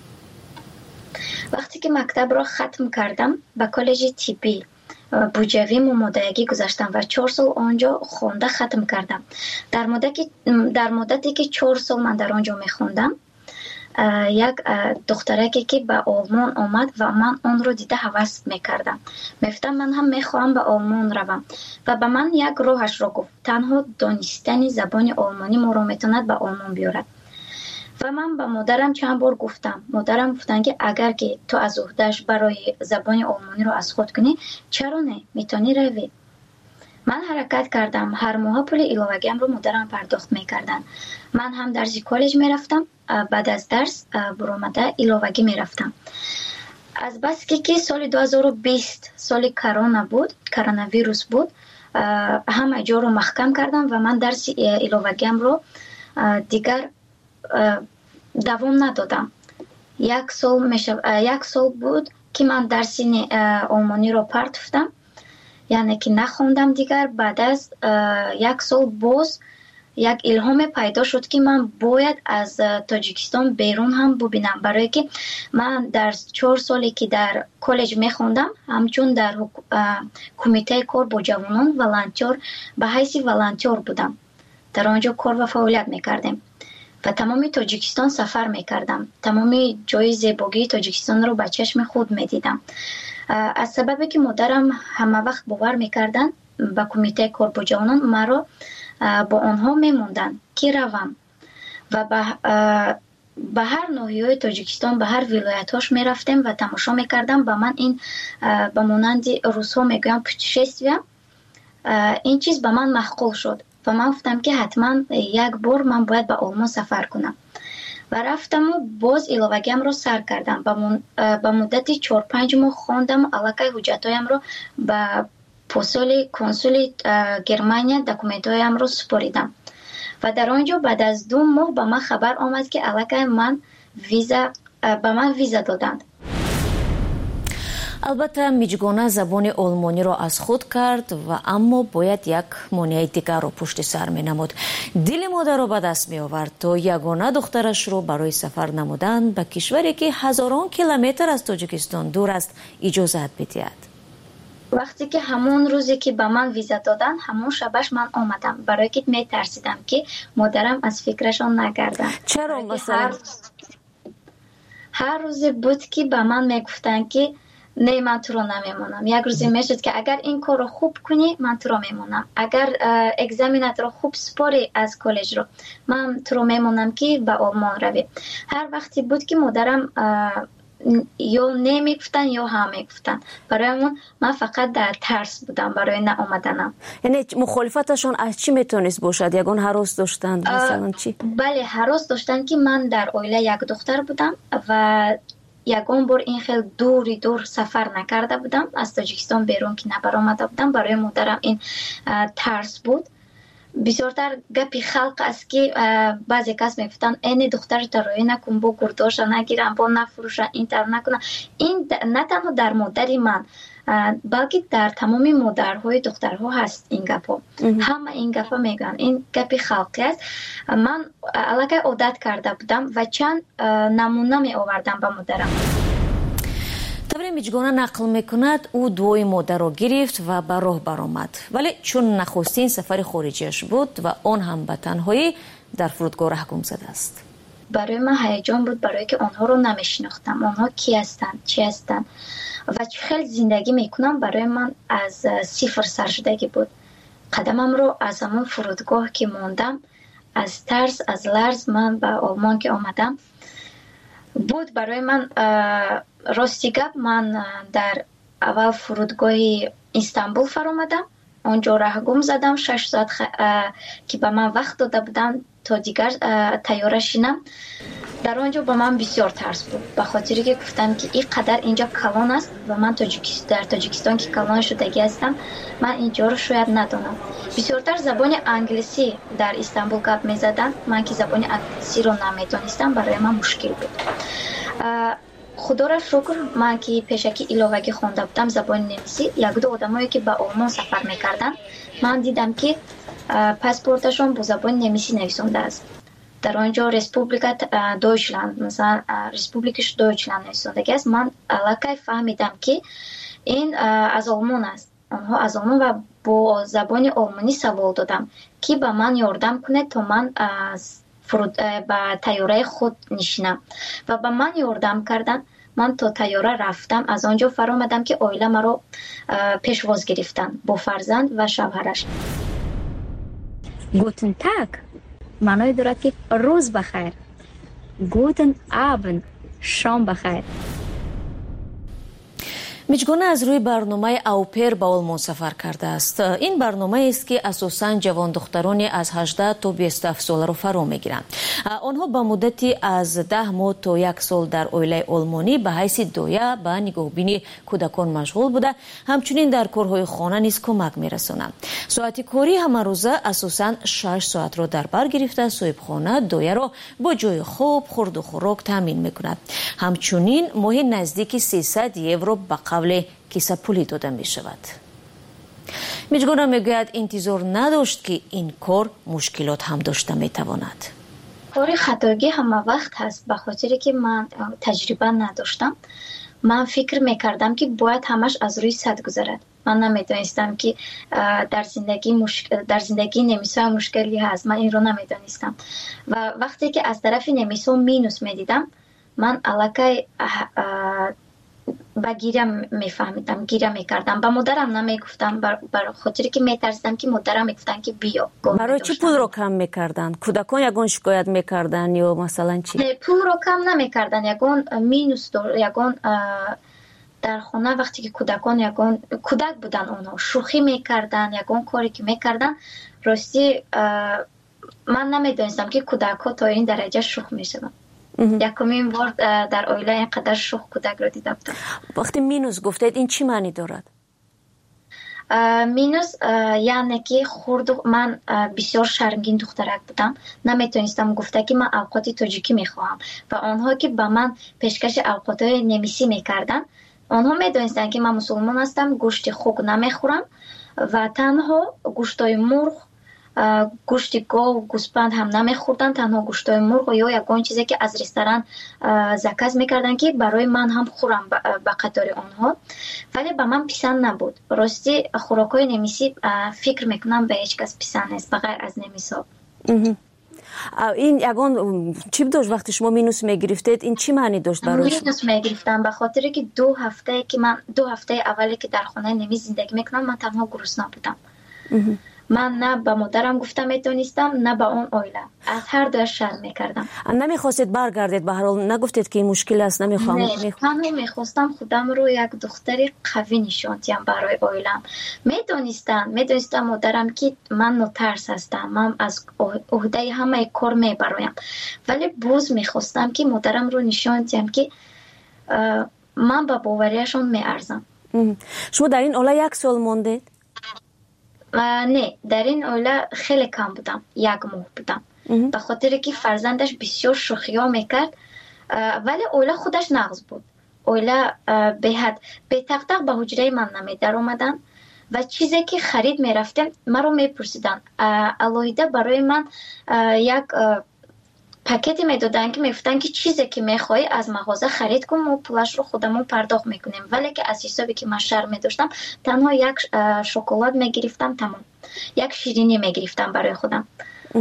وقتی که مکتب را ختم کردم به کالج طبی بوجوی ممادگی گذاشتم و چهار سال آنجا خونده ختم کردم. در مدتی در مدتی که چهار سال من در آنجا میخوندم، یک دخترکی که به آلمان آمد و من آن رو دیده هوس میکردم. میفتم من هم میخواهم به آلمان روم و به من یک راهش رو گفت. تنها دانستن زبان آلمانی ما رو میتوند به آلمان بیارد. و من به مادرم چند بار گفتم. مادرم گفتن که اگر که تو از عهده‌اش برای زبان آلمانی رو از خود کنی، چرا نه؟ میتونی روی. من حرکت کردم. هر ماه پول ایلاوگیم رو مادرم پرداخت میکردن. من هم درس کالج میرفتم. بعد از درس برآمده ایلاوگی میرفتم. از بس که که سال دو هزار و بیست سال کرونا بود، کرونا ویروس بود، همه جا رو محکم کردم و من درس ایلاوگیم رو دیگر دوام ندادم. یک سال میشه یک سال بود که من درس آلمانی رو پرتفتم، یعنی که نخوندم دیگر. بعد از یک سال باز یک الهام پیدا شد که من باید از تاجیکستان بیرون هم ببینم، برای که من در چهار سالی که در کالج میخوندم همچون در کمیته کار با جوانان والنتیر به حیث والنتیر بودم. در آنجا کار و فعالیت میکردم و تمام تاجیکستان سفر میکردم. تمام جای زیبایی تاجیکستان رو به چشم خود میدیدم. از سببی که مادرم همه وقت باور میکردن به کمیته کار با جوانان، مرا با آنها میموندن که روم و به هر ناحیه تاجیکستان به هر ولایت‌هاش میرفتم و تماشا میکردم. به من این به مانند روس‌ها میگویم پوتشستویه، این چیز به من معقول شد و من گفتم که حتما یک بار من باید به آلمان سفر کنم و رفتم و باز ایلاوگیم رو سر کردم. به مدت چهار پنج ماه خواندم و علاقه حجتایم رو به پستال کنسول گرمانیا دکومنتایم رو سپاریدم و در آنجا بعد از دو ماه به من خبر آمد که علاقه من ویزا به من ویزا دادند. البته میجگونه زبان آلمانی را از خود کرد و اما باید یک مانع دیگر را پشت سر می نمود. دل مادر را به دست می آورد تا یگانه دخترش را برای سفر نمودن به کشوری که هزاران کیلومتر از تاجیکستان دور است اجازت بدهد. وقتی که همون روزی که به من ویزا دادن، همون شبش من آمدم، برای که می ترسیدم که مادرم از فکرشان نگردن. چرا مثلا؟ هر, هر روز بود که به من می گفتن که نه من تو رو نمیمونم. یک روزی میشد که اگر این کار رو خوب کنی من تو رو میمونم، اگر اگزامینات رو خوب سپاری از کالج رو من تو رو میمونم که به آلمان روی. هر وقتی بود که مادرم یا نمیگفتن یا هم میگفتن، برای من فقط در ترس بودم برای نه آمدنم. یعنی مخالفتشون از چی میتونست باشد؟ یگان هراس داشتند مثلا چی؟ بله هراس داشتن که من در عائله یک دختر بودم و یگان بار این خیلی دوری دور سفر نکرده بودم، از تاجیکستان بیرون که نبر آمده بودم. برای مادرم این ترس بود. بسیارتر گپی خلق است که بعضی کس میگفتن این دختر تروی نکن، با گرداش نگیرن، با نفروشن، این تر نکنن. این نه تنها در مادری من بلکه در تمام مادرهای دخترها هست این گپا. همه این گپا میگن. این گپی خلقی است. من علاقه عادت کرده بودم و چند نمونه می آوردم به مادرم. طبری میجگانه نقل میکند او دوی مادر را گرفت و به راه برآمد، ولی چون نخستین سفر خارجیش بود و آن هم به تنهایی در فرودگاه رهگم زده است. برای من هیجان بود، برای که آنها رو نمیشناختم. آنها کی هستند، چی هستند و خیلی زندگی میکنم برای من از صفر سر شدگی بود. قدمم رو از همون فرودگاه که موندم، از ترس از لرز من به آلمان که آمدم بود برای من راستی گپ. من در اول فرودگاه استانبول فرآمدم، اونجا راه گم زدم شش ساعت خ... که به من وقت داده بودن تا دیگر تیاره شینم. در آنجا به من بسیار ترس بود، به خاطری که گفتم که این قدر اینجا کلان است و من تاجیکستان در تاجیکستان که کلان شدگی هستم، من اینجا رو شاید ندانم. بسیارتر زبان انگلیسی در استانبول گپ میزدن، من که زبان انگلیسی رو نمیدانستم، برای من مشکل بود. خدا را شکر من که پیشکی علاوه خوانده بودم زبان نمیسی، یک دو آدمایی که به آلمان سفر میکردن من دیدم که پاسپورتشون با زبان نمیسی نویسنده است. در آنجا رسپوبلیکا دویچلند، مثلا رسپوبلیکش دویچلند نویسنده است. من علاقه فهمیدم که این از آلمان است. آنها از آلمان و با زبان آلمانی سوال دادم که به من یاردم کنه تا من از فرود به تیاره خود نشینم و به من یاردم کردن. من تا تیاره رفتم، از آنجا فرآمدم که عائله مرا پیشواز گرفتن با فرزند و شوهرش. گوتن تاگ معنای دارد که روز بخیر. گوتن آبند شام بخیر. میجگونه از روی برنامه اوپر به آلمان سفر کرده است. این برنامه است که اساساً جوان دخترانی از هجده تا بیست و هفت ساله را فرا میگیرند. آنها به مدتی از ده ماه تا یک سال در عائله آلمانی به حیث دایه به نگهبانی کودکان مشغول بوده، همچنین در کارهای خانه نیز کمک میرسانند. ساعت کاری همه روزه اساساً شش ساعت را در بر گرفته صاحبخانه دایه را با جای خوب، خورد و خوراک تامین میکند. همچنین ماهی نزدیک سیصد یورو به قبل کیسه پولی داده می شود. میجگونه میگوید انتظار نداشت که این کار مشکلات هم داشته می تواند. کار خطاگی همه وقت هست، به خاطری که من تجربه نداشتم. من فکر میکردم که باید همش از روی صد گذرد. من نمیدانستم که در زندگی مشکل در زندگی نمیسا مشکلی هست. من این رو نمیدانستم و وقتی که از طرف نمیسا مینوس میدیدم، من علاقه با گیرم میفهمیدم، گیرم میکردم. با مادرم نمیگفتم، بر, بر خاطری که میترسیدم که مادرم میگفتن که بیا. برای چی پول رو کم میکردن؟ کودکان یگان شکایت میکردن یا مثلا چی؟ نه، پول رو کم نمیکردن، یگان مینوس دار، یگان در خانه وقتی که کودکان یگان کودک بودن، اونا شوخی میکردن، یگان کاری که میکردن. راستی من نمیدونستم که کودک ها تا این درجه شوخ میشدن. یکمین بار در عائله اینقدر شوخ کودک رو دیده بودم. وقتی مینوس گفتید این چی معنی دارد؟ مینوس یعنی که خورد. من بسیار شرمگین دخترک بودم، نمیتونستم گفته که من اوقات تاجیکی میخواهم و آنها که به من پیشکش اوقات نمیسی میکردن، آنها میدونستن که من مسلمان هستم، گوشت خوک نمیخورم و تنها گوشتای مرغ، گوشت گاو و گوسفند هم نمیخوردن، تنها گوشتای مرغ یا یگان چیزی که از رستوران زکاز میکردن که برای من هم خورم به قطار آنها، ولی به من پسند نبود. راستی خوراکای نمیسی فکر میکنم به هیچ کس پسند نیست بغیر از نمیسا. این یگان چی داشت وقتی شما مینوس میگرفتید؟ این چی معنی داشت برای شما؟ مینوس میگرفتم به خاطر که دو هفته که من دو هفته اولی که در خانه نمی زندگی میکنم، من تنها گرسنه بودم. من نه به مادرم گفتم میتونستم، نه به اون عائله، از هر دو شرم میکردم. نمیخواستید برگردید؟ به هر حال نگفتید که این مشکل است نمیخوام؟ نه، تنها میخواستم خودم رو یک دختری قوی نشان دهم برای عائله‌ام. میدونستم میدونستم مادرم که من نترس هستم، من از عهده همه کار میبرایم، ولی باز میخواستم که مادرم رو نشان دهم که من به باوریشون میارزم. شما در این عائله یک سال موندید؟ نه، در این عائله خیلی کم بودم، یک ماه بودم، به خاطر که فرزندش بسیار شوخی ها میکرد، ولی عائله خودش نغز بود. عائله به حد به تق به حجره من نمی در اومدن و چیزی که خرید میرفتم مرا میپرسیدن. الهیده برای من یک پاکتی میدادن که میگفتن که چیزی که میخوای از مغازه خرید کن، ما پولش رو خودمون پرداخت میکنیم. ولی که از حسابی که من شرم میداشتم، تنها یک شکلات میگرفتم، تمام یک شیرینی میگرفتم برای خودم.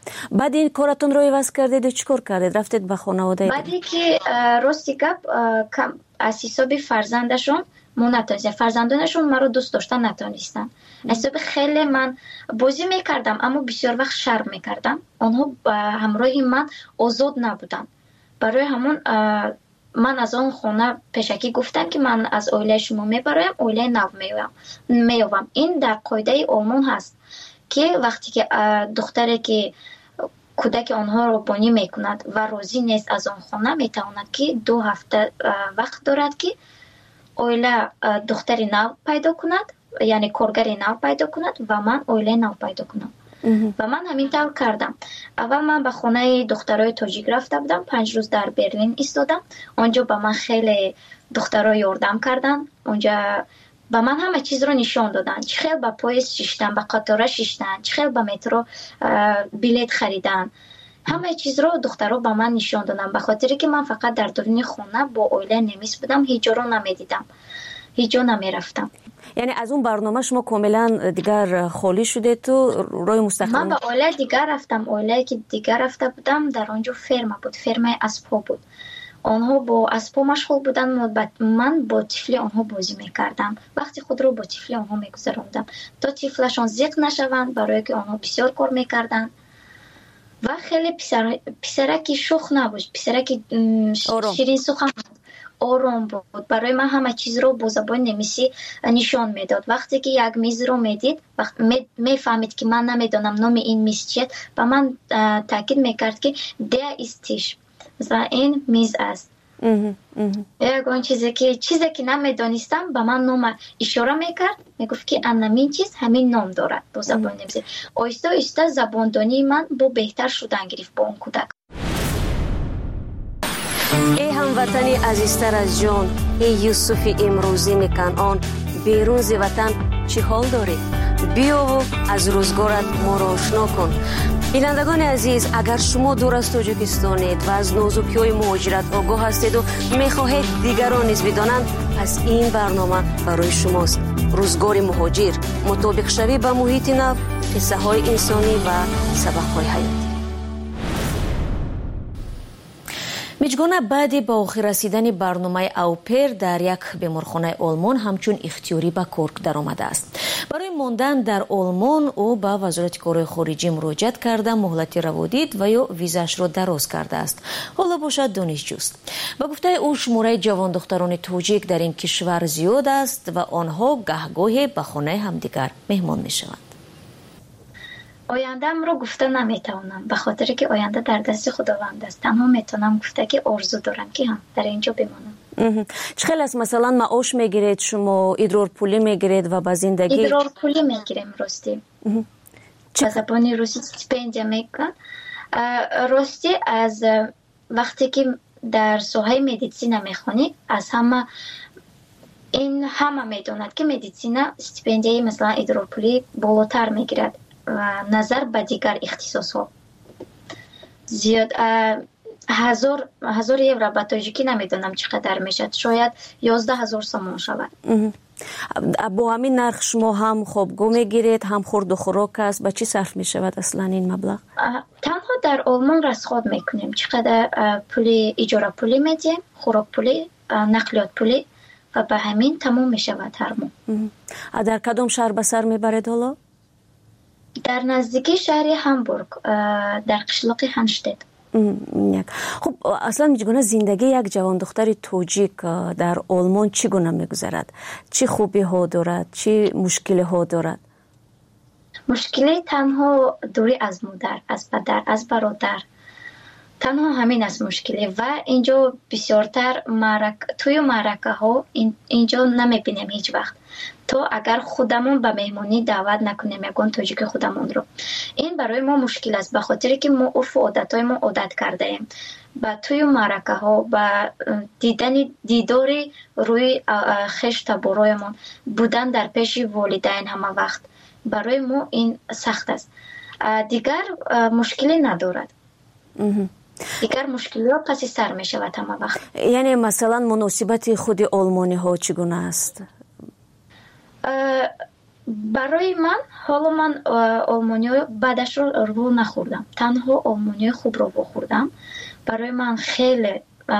بعد این کارتون رو عوض کردید چیکار کردید؟ رفتید به خانواده؟ بعدی که راستی گپ از حساب فرزندشون ما نتونستم، فرزندانشون مرا دوست داشتن نتونستن. حساب خیلی من بازی میکردم اما بسیار وقت شرم میکردم. آنها همراه من آزاد نبودن. برای همون من از آن خانه پیشکی گفتم که من از اویله شما میبرایم، اویله نو میوام. این در قاعده آلمان هست که وقتی که دختری که کودک آنها رو بانی میکند و راضی نیست از آن خانه، میتواند که دو هفته وقت دارد که اویله دختری نو پیدا کند، یعنی کارگری نو پیدا کند و من اویله نو پیدا کنم. و من همین طور کردم. اول من به خانه دخترای تاجیک رفته بودم، پنج روز در برلین ایستادم. اونجا به من خیلی دخترای یاردم کردن. اونجا به من همه چیز رو نشان دادن. چه خیلی به پاییز شیشتن، به قطار شیشتن، چه خیلی به مترو بلیت خریدن. همه چیز رو دخترها به من نشان دادن، به خاطری که من فقط در درون خانه با اویله نمیس بودم، هیچ جا رو نمیدیدم، هیچ جا نمیرفتم. یعنی از اون برنامه شما کاملا دیگر خالی شده تو روی مستقل؟ من به اویله دیگر رفتم. اویله که دیگر رفته بودم در آنجا فرما بود، فرمای اسبا بود. آنها با اسبا مشغول بودن، من با طفلی آنها بازی میکردم. وقتی خود رو با طفلی آنها میگذراندم تا طفلشان زیق نشوند، برای که آنها بسیار کار میکردن و خیلی پسر پسرکی شوخ نبود، پسرکی شیرین سخن آرام بود. برای من همه چیز رو با زبان نمیسی نشان میداد. وقتی که یک میز رو میدید، وقت میفهمید که من نمیدونم نام این میز چیه، و من تاکید میکرد که ده استیش، مثلا این میز است. یکون چیزی که چیزی که نمیدونستم به من نام اشاره میکرد، میگفت که همین چیز همین نام دارد با زبان نمیسی. آیسته آیسته زباندانی من با بهتر شدن گرفت با اون کودک. ای هموطنی عزیزتر از جان، ای یوسف امروزی میکنان، بیرون ز وطن چی حال داری؟ بیا و از روزگارت ما را آشنا کن. بینندگان عزیز، اگر شما دور از تاجیکستانید و از نازکی‌های مهاجرت آگاه هستید و میخواهید دیگران نیز بدانند، پس این برنامه برای شماست. روزگار مهاجر، مطابق شوی به محیط نو، قصه های انسانی و سبق های حیاتی. میجگونه بعدی با آخر رسیدن برنامه اوپر در یک بیمارخانه آلمان همچون اختیاری به کار در آمده است. برای ماندن در آلمان او به وزارت کارهای خارجی مراجعت کرده، مهلت رو دید و یا ویزاش را دراز کرده است. حالا باشد دانشجوست. به گفته او شماره جوان دختران تاجیک در این کشور زیاد است و آنها گهگاهی به خانه همدیگر مهمان میشوند. آینده‌ام رو گفته نمیتونم، به خاطر که آینده در دست خداوند است. تنها میتونم گفته که آرزو دارم که هم در اینجا بمانم. چه خیلی است مثلا معاش میگیرید شما، ادرار پولی میگیرید و با زندگی؟ ادرار پولی میگیریم راستی. به زبان روسی استیپندیا میگن. راستی از وقتی که در ساحه مدیسین میخونید، از همه این همه میدوند که مدیسین استیپندیای مثلا ادرار پولی بالاتر میگیرد و نظر به دیگر اختصاص ها. زیاد هزار هزار یورو به تاجیکی نمیدونم چقدر میشد، شاید یازده هزار سومون شود. با همین نرخ شما هم خوابگاه میگیرید، هم خورد و خوراک است، به چی صرف میشود اصلا این مبلغ؟ تنها در آلمان رسخاد میکنیم، چقدر پولی اجاره پولی میدیم، خوراک پولی، نقلیات پولی و به همین تمام میشود هر ماه. در کدام شهر به سر میبرید حالا؟ در نزدیکی شهر هامبورگ، در قشلاق هانشتت. خب اصلا چگونه زندگی یک جوان دختر تاجیک در آلمان چگونه میگذرد؟ چه خوبی ها دارد؟ چه مشکلی ها دارد؟ مشکلی تنها دوری از مادر، از پدر، از برادر، تنها همین است مشکلی. و اینجا بسیارتر معرک توی معرکه ها اینجا نمیبینیم هیچ وقت. تو اگر خودمون به مهمونی دعوت نکنیم یکون تاجیک خودمون رو، این برای ما مشکل است، به خاطر که ما عرف و عادتهای ما عادت کرده ایم با توی معرکه ها، با دیدن دیداری روی خشت برایمون بودن در پیش والدین همه وقت، برای ما این سخت است. دیگر مشکلی ندارد. دیگر مشکلی ها پس سر می شود همه وقت. یعنی مثلا مناسبت خود آلمانی ها چگونه است؟ برای من حالا من آلمانیای بعدش رو رو نخوردم، تنها آلمانیای خوب رو بخوردم. برای من خیلی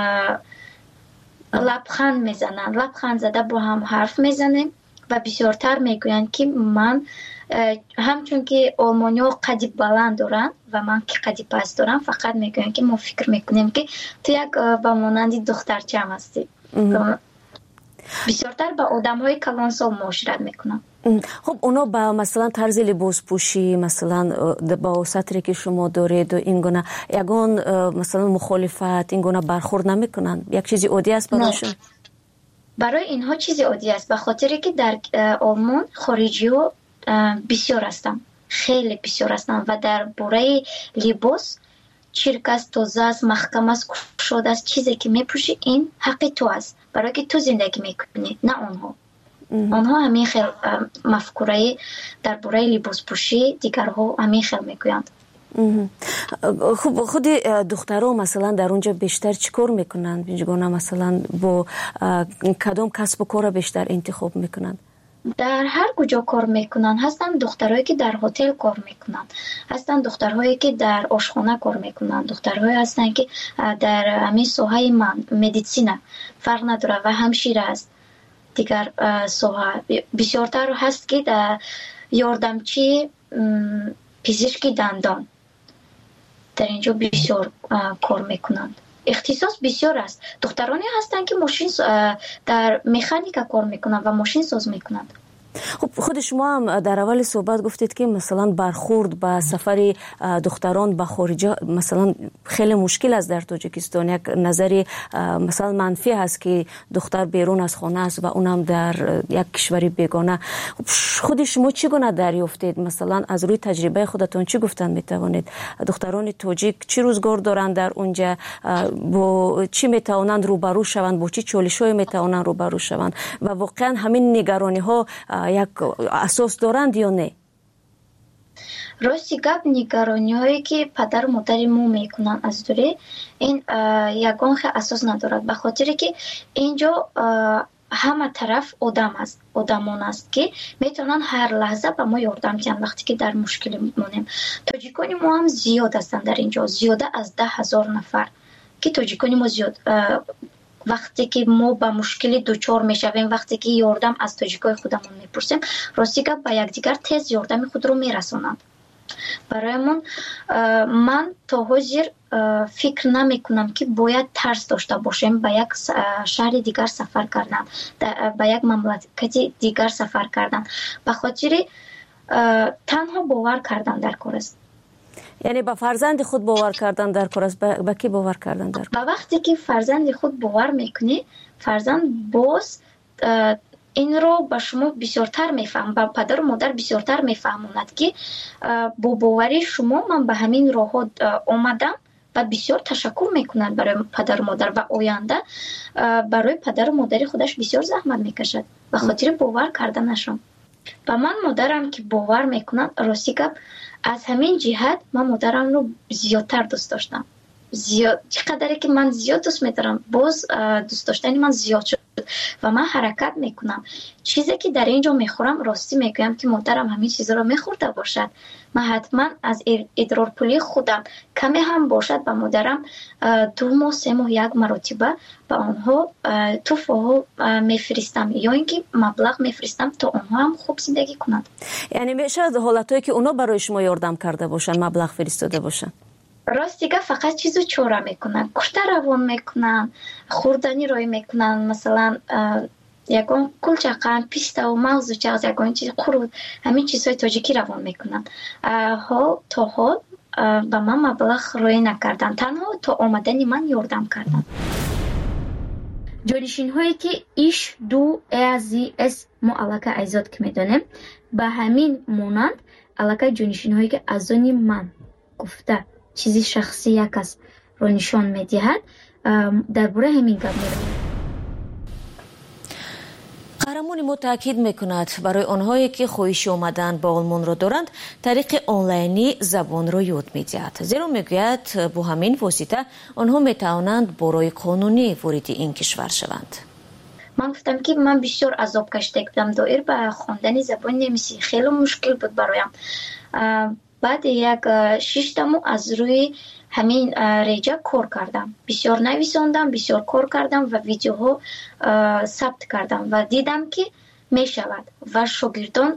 لبخند میزنن، لبخند زده با هم حرف میزنیم و بسیارتر میگویند که من همچون که آلمانیا قدی بلند دارن و من که قدی پست دارم، فقط میگویند که ما فکر میکنیم که تو یک با مانندی دخترچه هم هستی. بسیارتر با آدم های کلانسال معاشرت میکنن. خب اونا با مثلا طرز لباس پوشی، مثلا با سطری که شما دارید و این گونه یگان مثلا مخالفت این گونه برخورد نمیکنن؟ یک چیزی عادی است برایشون؟ برای اینها چیزی عادی است، به خاطری که در آلمان خارجی ها بسیار هستن، خیلی بسیار هستن و در باره لباس چرک است، تازه است، محکم است، کشاده است. چیزی که میپوشی این حق تو است، برای که تو زندگی میکنی، نه آنها. آنها همین خیلی مفکوره در باره لباس پوشی دیگرها همین خیلی میگویند. خب خود دخترها مثلا در اونجا بیشتر چیکار میکنند؟ بینجگونه مثلا با کدام کسب و کار بیشتر انتخاب میکنند؟ در هر کجا کار میکنن. هستن دخترهایی که در هتل کار میکنن، هستن دخترهایی که در آشخانه کار میکنن، دخترهایی هستن که در همین ساحه من مدیسین فرق نداره و همشیره است. دیگر ساحه بسیارتر هست که در یاردمچی پزشکی دندان در اینجا بسیار کار میکنند. اختصاص بسیار است. دخترانی هستند که ماشین در مکانیکا کار میکنند و ماشین ساز میکنند. خب خود شما هم در اول صحبت گفتید که مثلا برخورد با سفر دختران به خارج مثلا خیلی مشکل است در تاجیکستان. یک نظری مثلا منفی هست که دختر بیرون از خانه است و اونم در یک کشوری بیگانه. خود شما چی گونه دریافتید؟ مثلا از روی تجربه خودتون چی گفتن میتوانید؟ دختران تاجیک چی روزگار دارند در اونجا؟ با چی میتوانند روبرو شوند؟ با چی چالش‌های میتوانند روبرو شوند؟ و واقعا همین نگرانی ها یک اساس دارند یا نه؟ راستی گپ نگرانی هایی که پدر و مادر ما میکنن از دوره این یگان خیلی اساس ندارد، به خاطر که اینجا همه طرف آدم است، آدمان است که میتونن هر لحظه به ما یاردم کنن وقتی که در مشکل میمونیم. تاجیکانی ما هم زیاد هستن در اینجا، زیاده از ده هزار نفر که تاجیکانی ما زیاد وقتی که ما با مشکلی دوچار میشویم، وقتی که یاردم از تاجیکای خودمون میپرسیم، راستی که با یکدیگر تیز یاردم خود رو میرسونند. برایمون من تا حاضر فکر نمی کنم که باید ترس داشته باشیم با یک شهر دیگر سفر کردن، با یک مملکت دیگر سفر کردن، به خاطر تنها باور کردن در کار است. یعنی با فرزند خود باور کردن در کار است. با کی باور کردن در کار؟ با وقتی که فرزند خود باور میکنی، فرزند باز این رو به شما بسیارتر میفهم، با پدر و مادر بسیارتر میفهموند که با باوری شما من به همین راه آمدم و بسیار تشکر میکنند برای پدر و مادر و آینده برای پدر و مادر خودش بسیار زحمت میکشد به خاطر باور کردنشون. و من مادرم که باور میکنن، راستی که از همین جهت من مادرم رو زیادتر دوست داشتم. زیاد چقدری که من زیاد دوست می‌دارم، باز دوست داشتنی من زیاد شد و من حرکت میکنم. چیزی که در اینجا میخورم راستی میگم که مادرم همین چیزا رو میخورده باشد، من حتما از ادرار پولی خودم کمی هم باشد به مادرم دو ماه سه ماه یک مرتبه به آنها تحفه ها میفرستم یا اینکه مبلغ میفرستم تا آنها هم خوب زندگی کنند. یعنی میشه حالتایی که اونا برای شما یاردم کرده باشن مبلغ فرستاده باشن؟ راست دیگه فقط چیزو چوره میکنن، کشته روان میکنن، خوردنی روی میکنن، مثلا یکان کلچقن، پیسته و مغز و چغز یکان چیز قرود، همین چیزهای تاجیکی روان میکنن. ها تا حال به من مبلغ روی نکردن، تنها تا آمدنی من یاردم کردن. جانشین هایی که ایش دو ازی اس ما علاقه ایزاد که میدانیم به همین مونند علاقه جانشین هایی که از آنی من گفته چیزی شخصی یک از رو نشان میدهد درباره همین گپ می‌رود. قهرمان ما تاکید میکند برای آنهایی که خواهش آمدن به آلمان را دارند طریق آنلاینی زبان را یاد میدهد، زیرا میگوید با همین واسطه آنها میتوانند برای قانونی وارد این کشور شوند. من گفتم که من بسیار عذاب کشیده بودم دایر به خواندن زبان نمیسی، خیلی مشکل بود برایم. بعد یک شش ماه از روی همین ریجا کار کردم، بسیار نویساندم، بسیار کار کردم و ویدیوها ثبت کردم و دیدم که می شود و شاگردان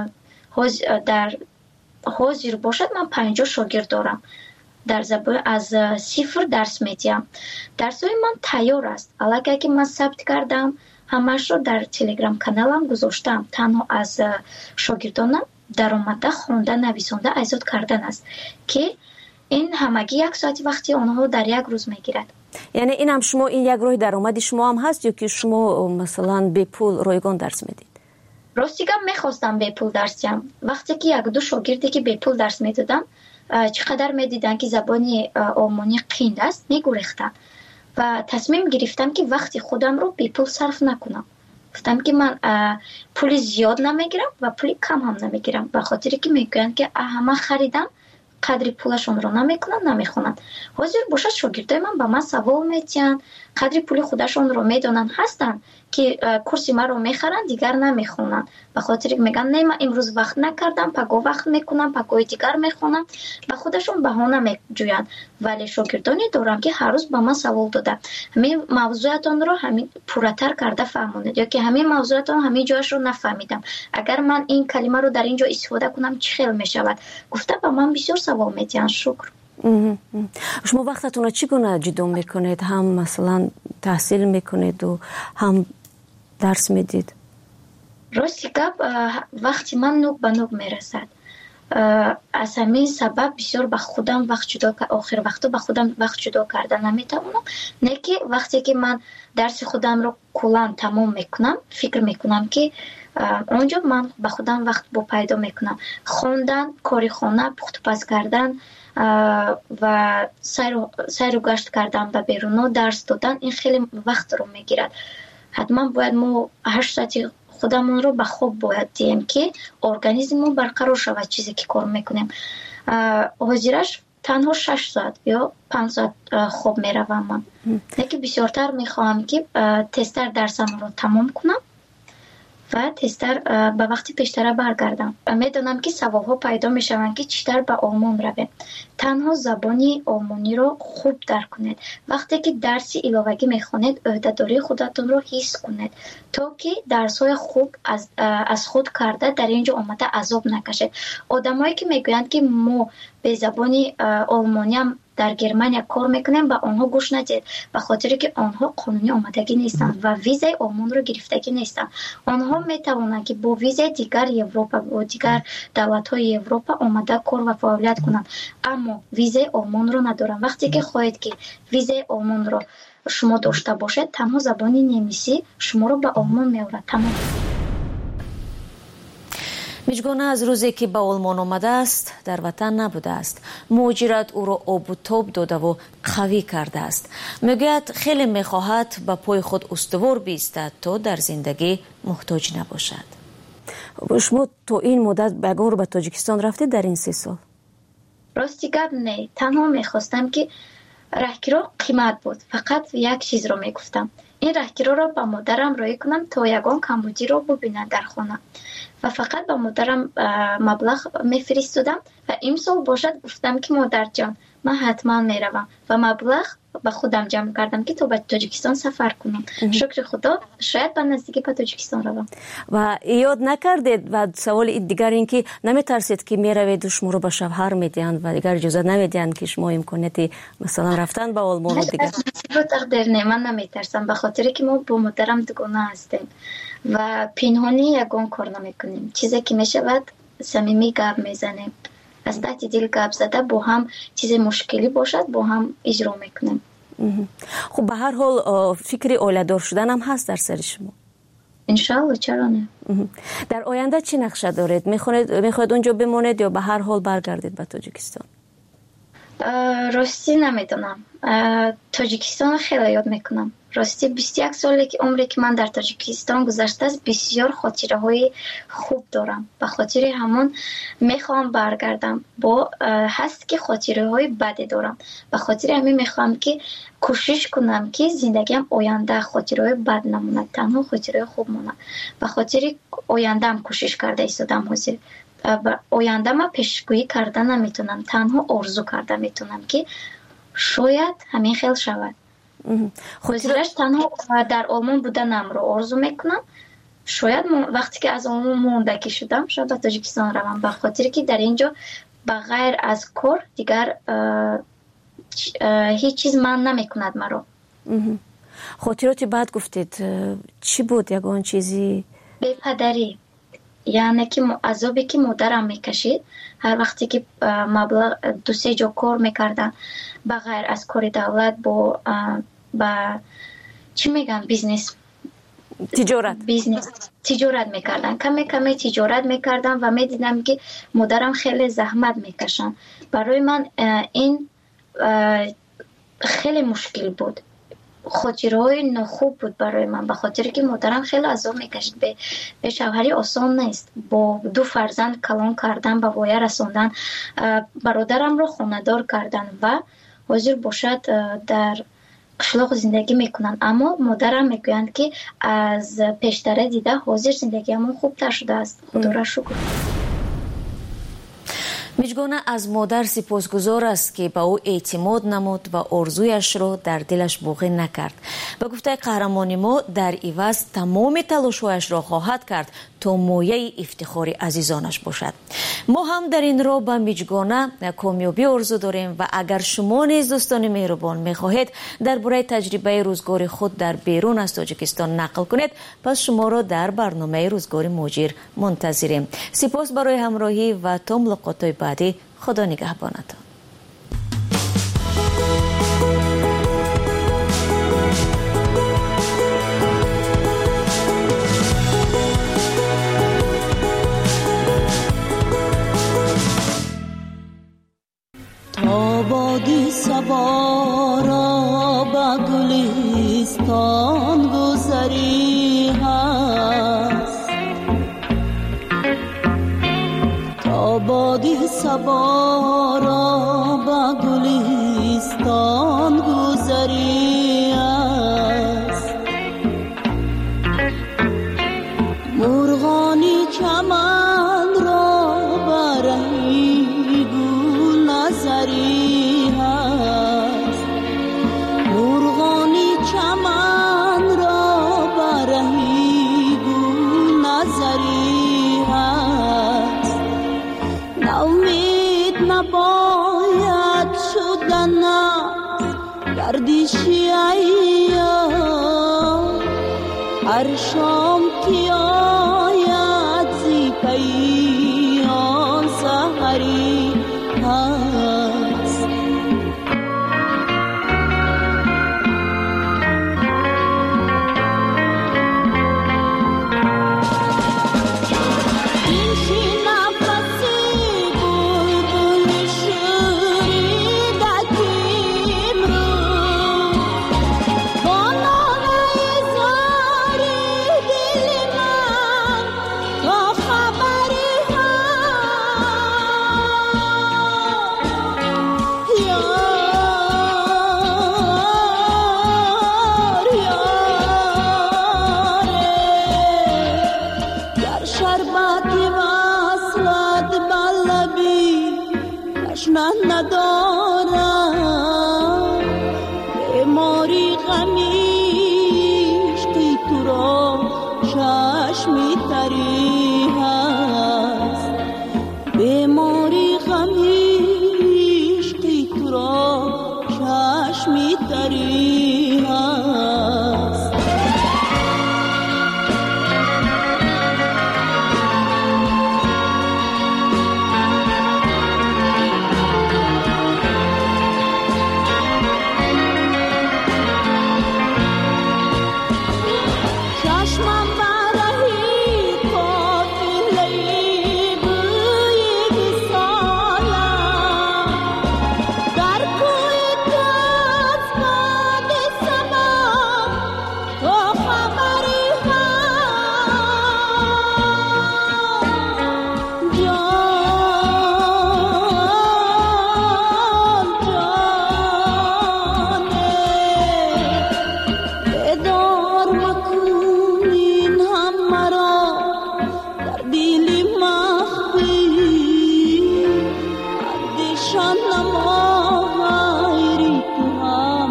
در حاضر باشد. من پنجاه شاگرد دارم، در زبان از صفر درس میدیم. درسای من تیار است، البته که من ثبت کردم همش رو در تلگرام کانالم گذاشتم. تنها از شاگردانم در آمده خوانده نویسنده ایجاد کردن است که این همگی یک ساعت وقتی آنها در یک روز میگیرد. یعنی این هم شما این یک راه درآمد شما هم هست یا که شما مثلا به پول رایگان درس میدید؟ راستیگم میخواستم به پول درس دهم. وقتی که یک دو شاگردی که به پول درس میدادم چقدر میدیدن که زبانی آلمانی قین است میگریختن و تصمیم گرفتم که وقتی خودم رو به پول صرف نکنم. گفتم که من پول زیاد نمیگیرم و پول کم هم نمیگیرم، به خاطر که میگن که همه خریدم قدری پولشون رو نمیکنن نمیخونن. حاضر باشد شاگردای من با من سوال میتین، قدری پول خودشون رو میدونن هستن که کورس ما رو میخرن دیگر نمیخونن، به خاطر که میگن نه من امروز وقت نکردم پگاه وقت میکنم پگاه دیگر میخونم، به خودشون بهانه میجوین. ولی شاگردانی دارم که هر روز با من سوال داده همین موضوعاتون رو همین پورتر کرده فهمونید یا که همین موضوعاتون همین جایش رو نفهمیدم، اگر من این کلمه رو در اینجا استفاده کنم چه خیلی میشود. گفته با من بسیار سوال میتین. شکر. شما وقتتون رو چگونه جدا میکنید؟ هم مثلا تحصیل میکنید و هم درس میدید؟ راستی گپ وقتی من نوک به نوک میرسد، از همین سبب بسیار به خودم وقت جدا که آخر وقتا به خودم وقت جدا کردن نمیتونم. نه که وقتی که من درس خودم رو کلا تمام میکنم فکر میکنم که اونجا من به خودم وقت با پیدا میکنم. خواندن، کاری خانه، پخت پز کردن و سیر و گشت کردن به بیرون، درس دادن، این خیلی وقت رو میگیرد. حتما باید ما هشت ساعتی خودمون رو به خواب باید دیم که ارگانیسممون برقرار شود چیزی که کار میکنیم. حاضرش تنها شش ساعت یا پنج ساعت خواب میروم من. نه که بسیارتر میخواهم که تستر درسم رو تمام کنم و تستر به وقتی پیشتر برگردم. میدونم که سوالها پیدا میشوند که چطور به آلمان رویم. تنها زبانی آلمانی رو خوب درک کنید. وقتی که درسی علاوگی میخونید عهده‌داری خودتون رو حس کنید تا که درس‌های خوب از از خود کرده در اینجا آمده عذاب نکشید. آدمایی که میگویند که ما به زبانی آلمانی هم در گرمانیا کار میکنیم با آنها گوش ندید، به خاطر که آنها قانونی آمدگی نیستند و ویزای آلمان رو گرفتگی نیستند. آنها میتوانند که با ویزای دیگر اروپا و دیگر دولت‌های اروپا آمده کار و فعالیت کنند، اما ویزای آلمان رو ندارند. وقتی که خواهید که ویزای آلمان رو شما داشته باشید، تنها زبانی نمیسی شما رو به آلمان میآورد. تمام. میجگانه از روزی که به آلمان آمده است در وطن نبوده است. مهاجرت او را آب و تاب داده و قوی کرده است. میگوید خیلی میخواهد به پای خود استوار بیستد تا در زندگی محتاج نباشد. شما تو این مدت بگاه رو به تاجیکستان رفتید در این سه سال؟ راستی گپ نه، تنها میخواستم که رهگیرا قیمت بود، فقط یک چیز رو میگفتم این رهگیرا رو با مادرم رای کنم تا یگان کمبودی رو ببینن در خانه و فقط با مادرم مبلغ میفرستادم و امسال باشد گفتم که مادر جان من حتما میروم و مبلغ با خودم جمع کردم که تو به تاجیکستان سفر کنم. شکر خدا شاید به نزدیکی به تاجیکستان روم. و یاد نکردید و سوال دیگر این که نمیترسید که میروید و شما رو به شوهر میدین و دیگر اجازه نمیدین که شما امکانیتی مثلا رفتن به آلمان و دیگر؟ رو تقدیر نه، من نمیترسم به خاطر که ما با مادرم دوگانه هستیم و پنهانی یگان کار نمیکنیم. چیزی که میشود صمیمی گپ میزنیم، از تحت دل گپ زده با هم چیز مشکلی باشد با هم اجرا میکنیم. خب به هر حال فکر اولادار شدن هم هست در سر شما؟ انشالله، چرا نه. در آینده چی نقشه دارید؟ میخواید میخواید اونجا بمونید یا به هر حال برگردید به تاجیکستان؟ راستی نمیدونم. تاجیکستان خیلی یاد میکنم. راستی بیست و یک سالی که عمری که من در تاجیکستان گذشته است بسیار خاطره های خوب دارم. به خاطر همون میخوام برگردم. با هست که خاطره های بدی دارم. به خاطر همین میخوام که کوشش کنم که زندگیم آینده خاطره های بد نمونه، تنها خاطره خوب مونه. به خاطر آینده هم کوشش کرده ایستادم حاضر. آینده ما پیشگویی کرده نمیتونم، تنها آرزو کرده میتونم که شاید همین خیلی شود. خاطرش تنها در آلمان بودنم رو آرزو میکنم. شاید وقتی که از آلمان موندگی شدم شاید به تاجیکستان روم، به خاطر که در اینجا بغیر از کار دیگر هیچ چیز من نمیکند مرا. خاطراتی بعد گفتید چی بود یگان چیزی؟ به پدری، یعنی که عذابی که مادرم میکشید هر وقتی که مبلغ دو سه جا کار میکردن بغیر از کار دولت با با چی میگن بیزنس تجارت بیزنس تجارت میکردن، کمی کمی تجارت میکردن و میدیدم که مادرم خیلی زحمت میکشن. برای من این خیلی مشکل بود، خاطرهای نخوب بود برای من، به خاطر که مادرم خیلی عذاب میکشید. به, به شوهری آسان نیست، با دو فرزند کلان کردن، به وایه رساندن، برادرم رو خانه‌دار کردن و حاضر باشد در قشلاق زندگی میکنن. اما مادرم میگویند که از پیشتره دیده حاضر زندگی همون خوبتر شده است. خدا را شکر. میجگانه از مادر سپاسگزار است که به او اعتماد نمود و آرزویش را در دلش باقی نکرد. به گفته قهرمان ما در عوض تمام تلاش‌هایش را خواهد کرد تا مایه افتخار عزیزانش باشد. ما هم در این راه به میجگانه کامیابی آرزو داریم و اگر شما نیز دوستان مهربان میخواهید درباره تجربه روزگار خود در بیرون از تاجیکستان نقل کنید، پس شما را در برنامه روزگار مهاجر منتظریم. سپاس برای همراهی و تا ملاقات‌های بعدی. خدا نگهبانتان. آبادی صبا را به گلستان گذری هست، آبادی صبا را به گلستان گذری هست، مرغانی چمن را برهی گل نظری هست، مرغانی چمن را برهی گل نظری هست. نومید نباید شدن گردشی ایام، هر شام که آید زی پیام سحری هست. ندارم بیماری غمیش که تو را چشمی تری هست، بیماری غمیش که تو را چشمی تری هست. غیری تو هم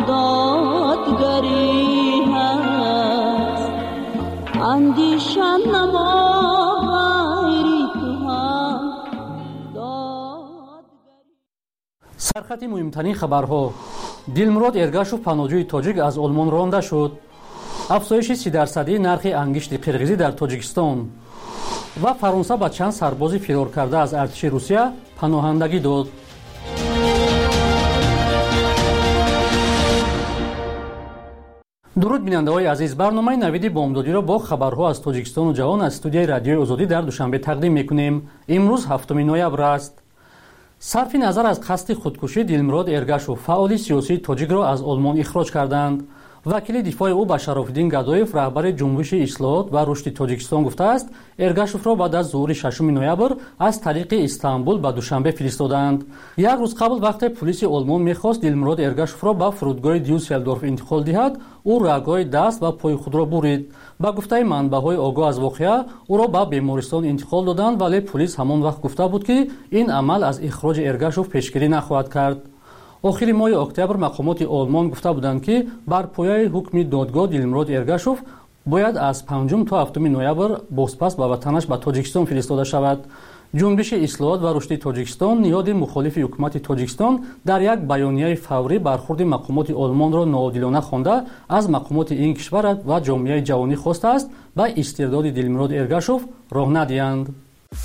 دادگری هست اندیشم نما غیری تو هم دادگری. سرخط مهمترین خبرها: دلمراد ارگاشوف پناهجوی تاجیک از آلمان رانده شد. افزایش سی درصدی نرخ انگشت قرقیزی در تاجیکستان و فرانسه با چند سرباز فرار کرده از ارتش روسیه پناهندگی داد. درود بیننده‌های عزیز، برنامه نوید بامدادی را با خبرها از تاجیکستان و جهان از استودیوی رادیوی آزادی در دوشنبه تقدیم می‌کنیم. امروز هفتم نوامبر است. صرف نظر از قصد خودکشی دلمراد ارگاشوف، فعال سیاسی تاجیک را از آلمان اخراج کردند. وکیل دفاع او با شرافالدین گدایف، رهبر جنبش اصلاحات و رشد تاجیکستان گفته است ارگاشوف را بعد از ظهور ششم نوامبر از طریق استانبول به دوشنبه فرستادند. یک روز قبل وقتی پلیس آلمان می‌خواست دلمراد ارگاشوف را به فرودگاه دیوسلدورف انتقال دهد، او رگ‌های دست و پای خود را برید. با گفته منبع‌های آگاه از واقعه او را به بیمارستان انتقال دادند، ولی پلیس همان وقت گفته بود که این عمل از اخراج ارگاشوف پیشگیری نخواهد کرد. آخر ماه اکتبر مقامات آلمان گفته بودند که بر پایه حکم دادگاه دلمراد ارگاشوف باید از پنجم تا هفتم نوامبر بازپس به وطنش به تاجیکستان فرستاده شود. جنبش اصلاحات و رشد تاجیکستان نهاد مخالف حکومت تاجیکستان در یک بیانیه فوری برخورد مقامات آلمان را ناعادلانه خوانده از مقامات این کشور و جامعه جهانی خواسته است به استرداد دلمراد ارگاشوف راه ندهند.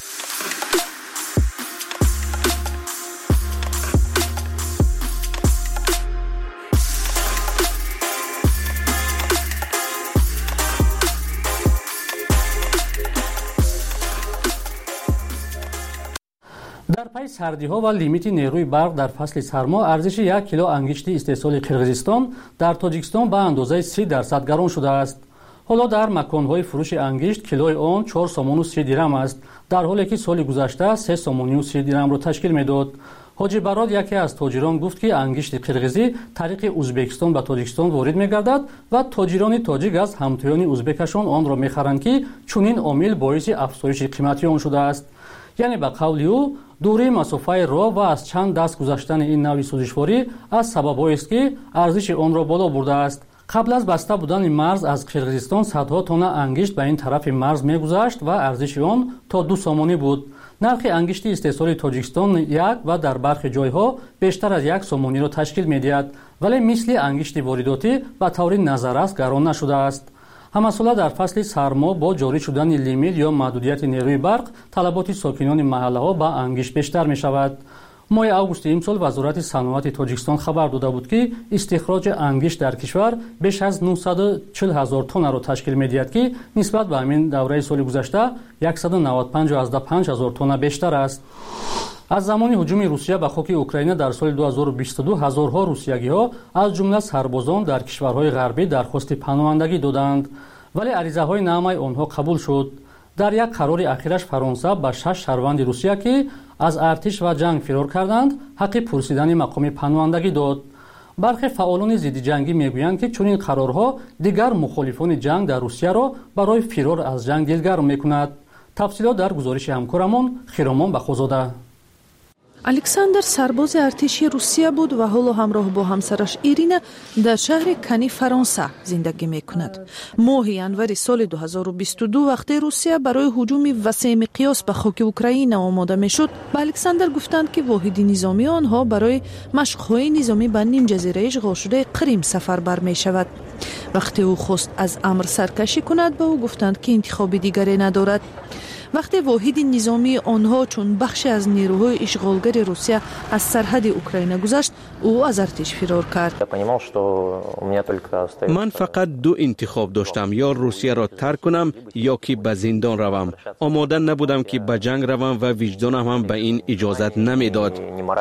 در پی سردی‌ها و لیمیت نیروی برق در فصل سرما، ارزش یک کیلو انگشت استحصال قرقیزستان در تاجیکستان به اندازه سی درصد گران شده است. حالا در مکان‌های فروش انگشت کیلوی آن چهار سوم و سی درم است، در حالی که سال گذشته سه سوم و سی درم را تشکیل می‌داد. حاجی براد یکی از تاجران گفت که انگشت قرقیزی طریق ازبکستان به تاجیکستان وارد می‌گردد و تاجران تاجیک از همتایان ازبکشان آن را می‌خرند که چنین عامل باعث افزایش قیمتی آن شده است. یعنی به قول او دوره مسافه راه و از چند دست گذاشتن این نوع سوزشواری از سبب‌هایی است که ارزش آن را بالا برده است. قبل از بسته بودن مرز از قرقیزستان صدها تن انگشت به این طرف مرز می‌گذشت و ارزش آن تا دو سومانی بود. نرخ انگشت استحصال تاجیکستان یک و در برخی جایها بیشتر از یک سومانی را تشکیل می‌دهد، ولی مثل انگشت وارداتی به طور نظررس گران نشده است. همساله در فصل سرما با جاری شدن لیمیت یا محدودیت نیروی برق، طلبات ساکنان محله‌ها به انگشت بیشتر می‌شود. ماه اوگوست امسال وزارت صنعت تاجیکستان خبر داده بود که استخراج انگشت در کشور بیش از نهصد و چهل هزار تن را تشکیل می‌دهد که نسبت به همین دوره سال گذشته صد و نود و پنج و پنج هزار تن بیشتر است. از زمان هجوم روسیه به خاک اوکراین در سال دو هزار و بیست و دو هزارها روسیگی‌ها از جمله سربازان در کشورهای غربی درخواست پناهندگی دادند، ولی عریضه‌های نامه آنها قبول شد. در یک قرار اخیرش فرانسه به شش شهروند روسیه که از ارتش و جنگ فرار کردند حق پرسیدن مقام پناهندگی داد. برخی فعالان ضد جنگی میگویند که چنین قرارها دیگر مخالفان جنگ در روسیه را برای فرار از جنگ دلگرم میکند. تفصیلات در گزارش همکارمان خیرامان بخوزاده. الکساندر سرباز ارتشی روسیه بود و حالا همراه با همسرش ایرینا در شهر کنی فرانسه زندگی میکند. ماه ینور سال دو هزار و بیست و دو وقتی روسیه برای هجوم وسیع مقیاس به خاک اوکراین آماده میشد، به الکساندر گفتند که واحد نظامی آنها برای مشق‌های نظامی به نیم جزیره اشغال شده قریم سفر بر می شود. وقتی او خواست از امر سرکشی کند، به او گفتند که انتخاب دیگری ندارد. وقتی واحد نظامی آنها چون بخشی از نیروهای اشغالگر روسیه از سرحد اوکراین گذشت، او از ارتش فرار کرد. من فقط دو انتخاب داشتم، یا روسیه را ترک کنم یا که به زندان روم. آماده نبودم که به جنگ روم و وجدانم هم به این اجازت نمیداد.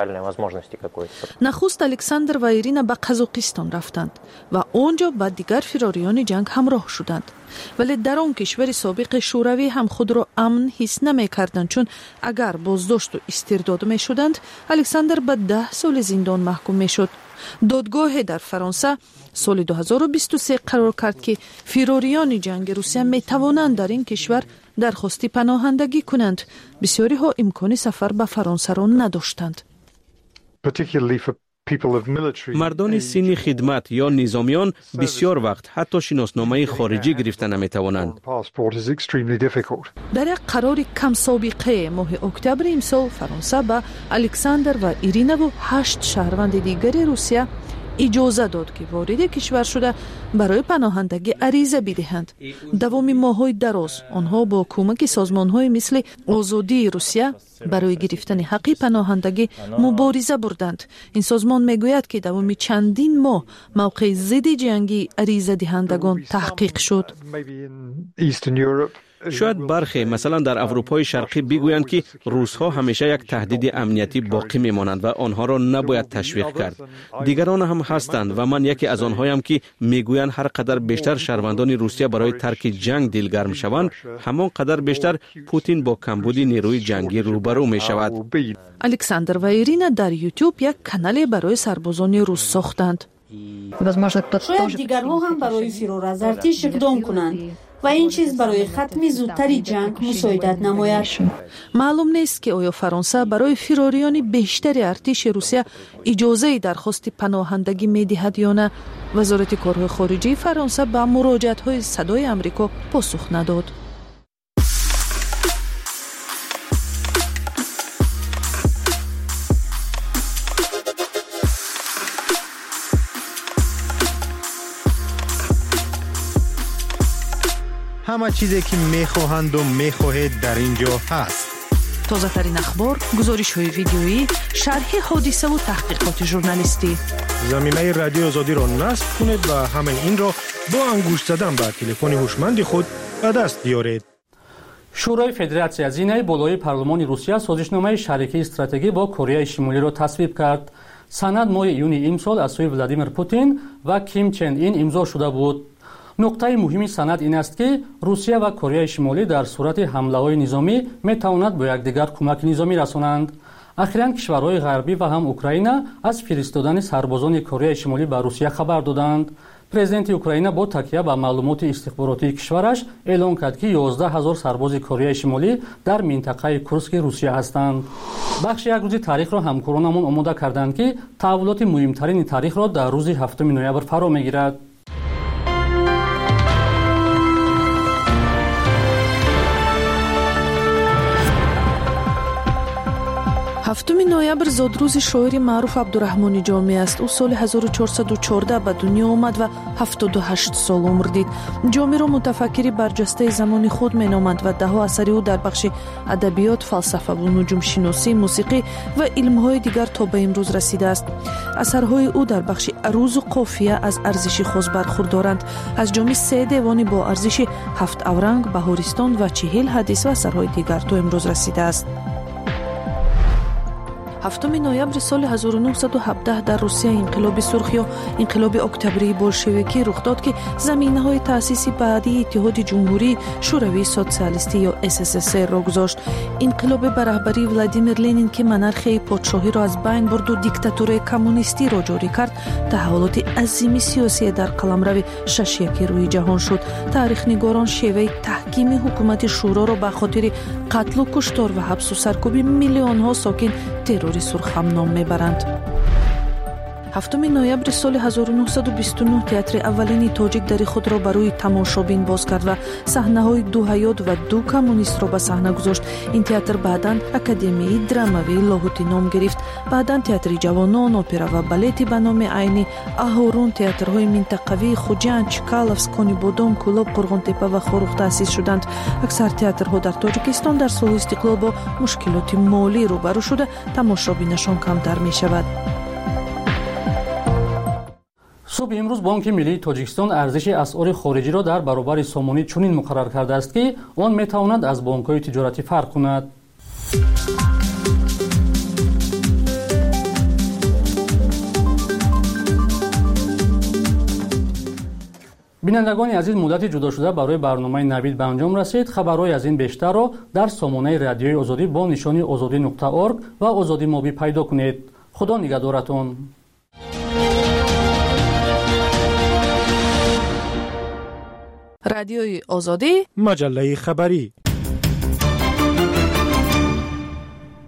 نخست الکساندر و ایرینا به قزاقستان رفتند و آنجا با دیگر فراریان جنگ همراه شدند. ولی در آن کشور سابق شوروی هم خود را امن حس نمی کردند، چون اگر بازداشت و استرداد می شدند الکساندر به ده سال زندان محکوم می شد. دادگاه در فرانسه سال دو هزار و بیست و سه قرار کرد که فراریان جنگ روسیه می توانند در این کشور درخواست پناهندگی کنند. بسیاری ها امکان سفر به فرانسه را نداشتند. مردان سین خدمت یا نظامیان بسیار وقت حتی شناسنامه خارجی گرفتن نمیتوانند. در یک قرار کم سابقه ماه اکتبر امسال فرانسه به الکساندر و ایرینا و هشت شهروند دیگر روسیه اجازه داد که وارد کشور شده برای پناهندگی عریضه بدهند. دوام ماه‌های دراز آنها با کمک سازمان‌های مثل آزادی روسیه برای گرفتن حق پناهندگی مبارزه بردند. این سازمان میگوید که دوام چندین ماه موقع ضد جنگی عریضه دهندگان تحقیق شد. شاید برخی مثلا در اروپای شرقی بگویند که روس‌ها همیشه یک تهدید امنیتی باقی میمانند و آنها را نباید تشویق کرد. دیگران هم هستند و من یکی از آنهایم که میگویند هر قدر بیشتر شهروندان روسیه برای ترک جنگ دلگرم شوند، همان قدر بیشتر پوتین با کمبود نیروی جنگی روبرو می شود. الکساندر و ایرینا در یوتیوب یک کانال برای سربازان روس ساختند. شاید دیگرها هم برای فرار از ارتش اقدام کنند و این چیز برای ختم زودتری جنگ مساعدت نماید. معلوم نیست که آیا فرانسه برای فراریان بیشتر ارتش روسیه اجازه درخواست پناهندگی میدهد یا نه. وزارت کارهای خارجه فرانسه به مراجعت‌های صدای آمریکا پاسخ نداد. همه چیزی که میخواهند و میخواهید در اینجا هست. تازه ترین اخبار، گزارش های ویدیویی، شرح حادثه و تحقیقات ژورنالیستی. زمینه رادیو آزادی را نصب کنید و همه این را با انگشت زدن به تلفن هوشمند خود به دست بیارید. شورای فدراسیون زینه بالای پارلمان روسیه سازشنامه شریکی استراتژی با کره شمالی را تصویب کرد. سند ماه یونی امسال از سوی ولادیمیر پوتین و کیم چن این امضا شده بود. نقطه مهمی سند این است که روسیه و کره شمالی در صورت حمله‌های نظامی می‌توانند با یکدیگر کمک نظامی رسانند. اخیراً کشورهای غربی و هم اوکراین از فرستادن سربازان کره شمالی به روسیه خبر دادند. پرزیدنت اوکراین با تکیه به معلومات استخباراتی کشورش اعلام کرد که یازده هزار سرباز کره شمالی در منطقه کورسک روسیه هستند. بخش یک روزی تاریخ را همکارانمون آماده کردند که تحولات مهمترین تاریخ را در روز هفتم نوامبر فرا می‌گیرد. هفتم نوامبر زادروز شاعر معروف عبدالرحمن جامی است. او سال هزار و چهارصد و چهارده به دنیا آمد و هفتاد و هشت سال عمر دید. جامی را متفکری برجسته زمان خود مینامند و دهها اثر او در بخش ادبیات، فلسفه و نجوم شناسی، موسیقی و علم‌های دیگر تا به امروز رسیده است. اثرهای او در بخش عروض و قافیه از ارزش خاص برخوردارند. از جامی سه دیوانی با ارزش هفت اورنگ، بهارستان و چهل حدیث و اثرهای دیگر تا امروز رسیده است. هفتم نوامبر سال هزار و نهصد و هفده در روسیه انقلاب سرخ یا انقلاب اکتبری بولشویکی رخ داد که زمینه‌های تأسیس بعدی اتحاد جمهوری شوروی سوسیالیستی یا اس اس اس را گذاشت. انقلاب به رهبری ولادیمیر لنین که منارخی پادشاهی را از بین برد و دیکتاتوری کمونیستی را جاری کرد، تحولات عظیم سیاسی در قلمرو شش یکی روی جهان شد. تاریخ نگاران شیوه تحکیم حکومت شورا را به خاطر قتل و کشتار و حبس و سرکوب میلیون ها ساکن ترور سرخ هم نام میبرند. هفتم نوامبر سال هزار و نهصد و بیست و نه تئاتر اولین تاجیک در خود را برای تماشابین باز کرد و صحنه‌های دو حیات و دو کمونیست را به صحنه گذاشت. این تئاتر بعداً اکادمی درامایی لاهوتی نام گرفت. بعداً تئاتر جوانان، اپرا و بالت به نام عینی آهورون، تئاترهای منطقوی خوجند، چکالوف، کنی بودم، کلوب، قرغنتپه و خوروغ تأسیس شدند. اکثر تئاترها در تاجیکستان در سال استقلال با مشکلات مالی روبرو شده، تماشابینشان کمتر می شود. صبح امروز بانک ملی تاجیکستان ارزش اسعار خارجی را در برابر سامانی چنین مقرر کرده است که آن میتواند از بانک‌های تجارتی فرق کند. بینندگان عزیز، مدت جدا شده برای برنامه نوید به انجام رسید. خبرهای از این بیشتر را در سامانه رادیوی آزادی با نشانی آزادی نقطه اورگ و آزادی موبی پیدا کنید. خدا نگهدارتان. رادیوی آزادی، مجله خبری.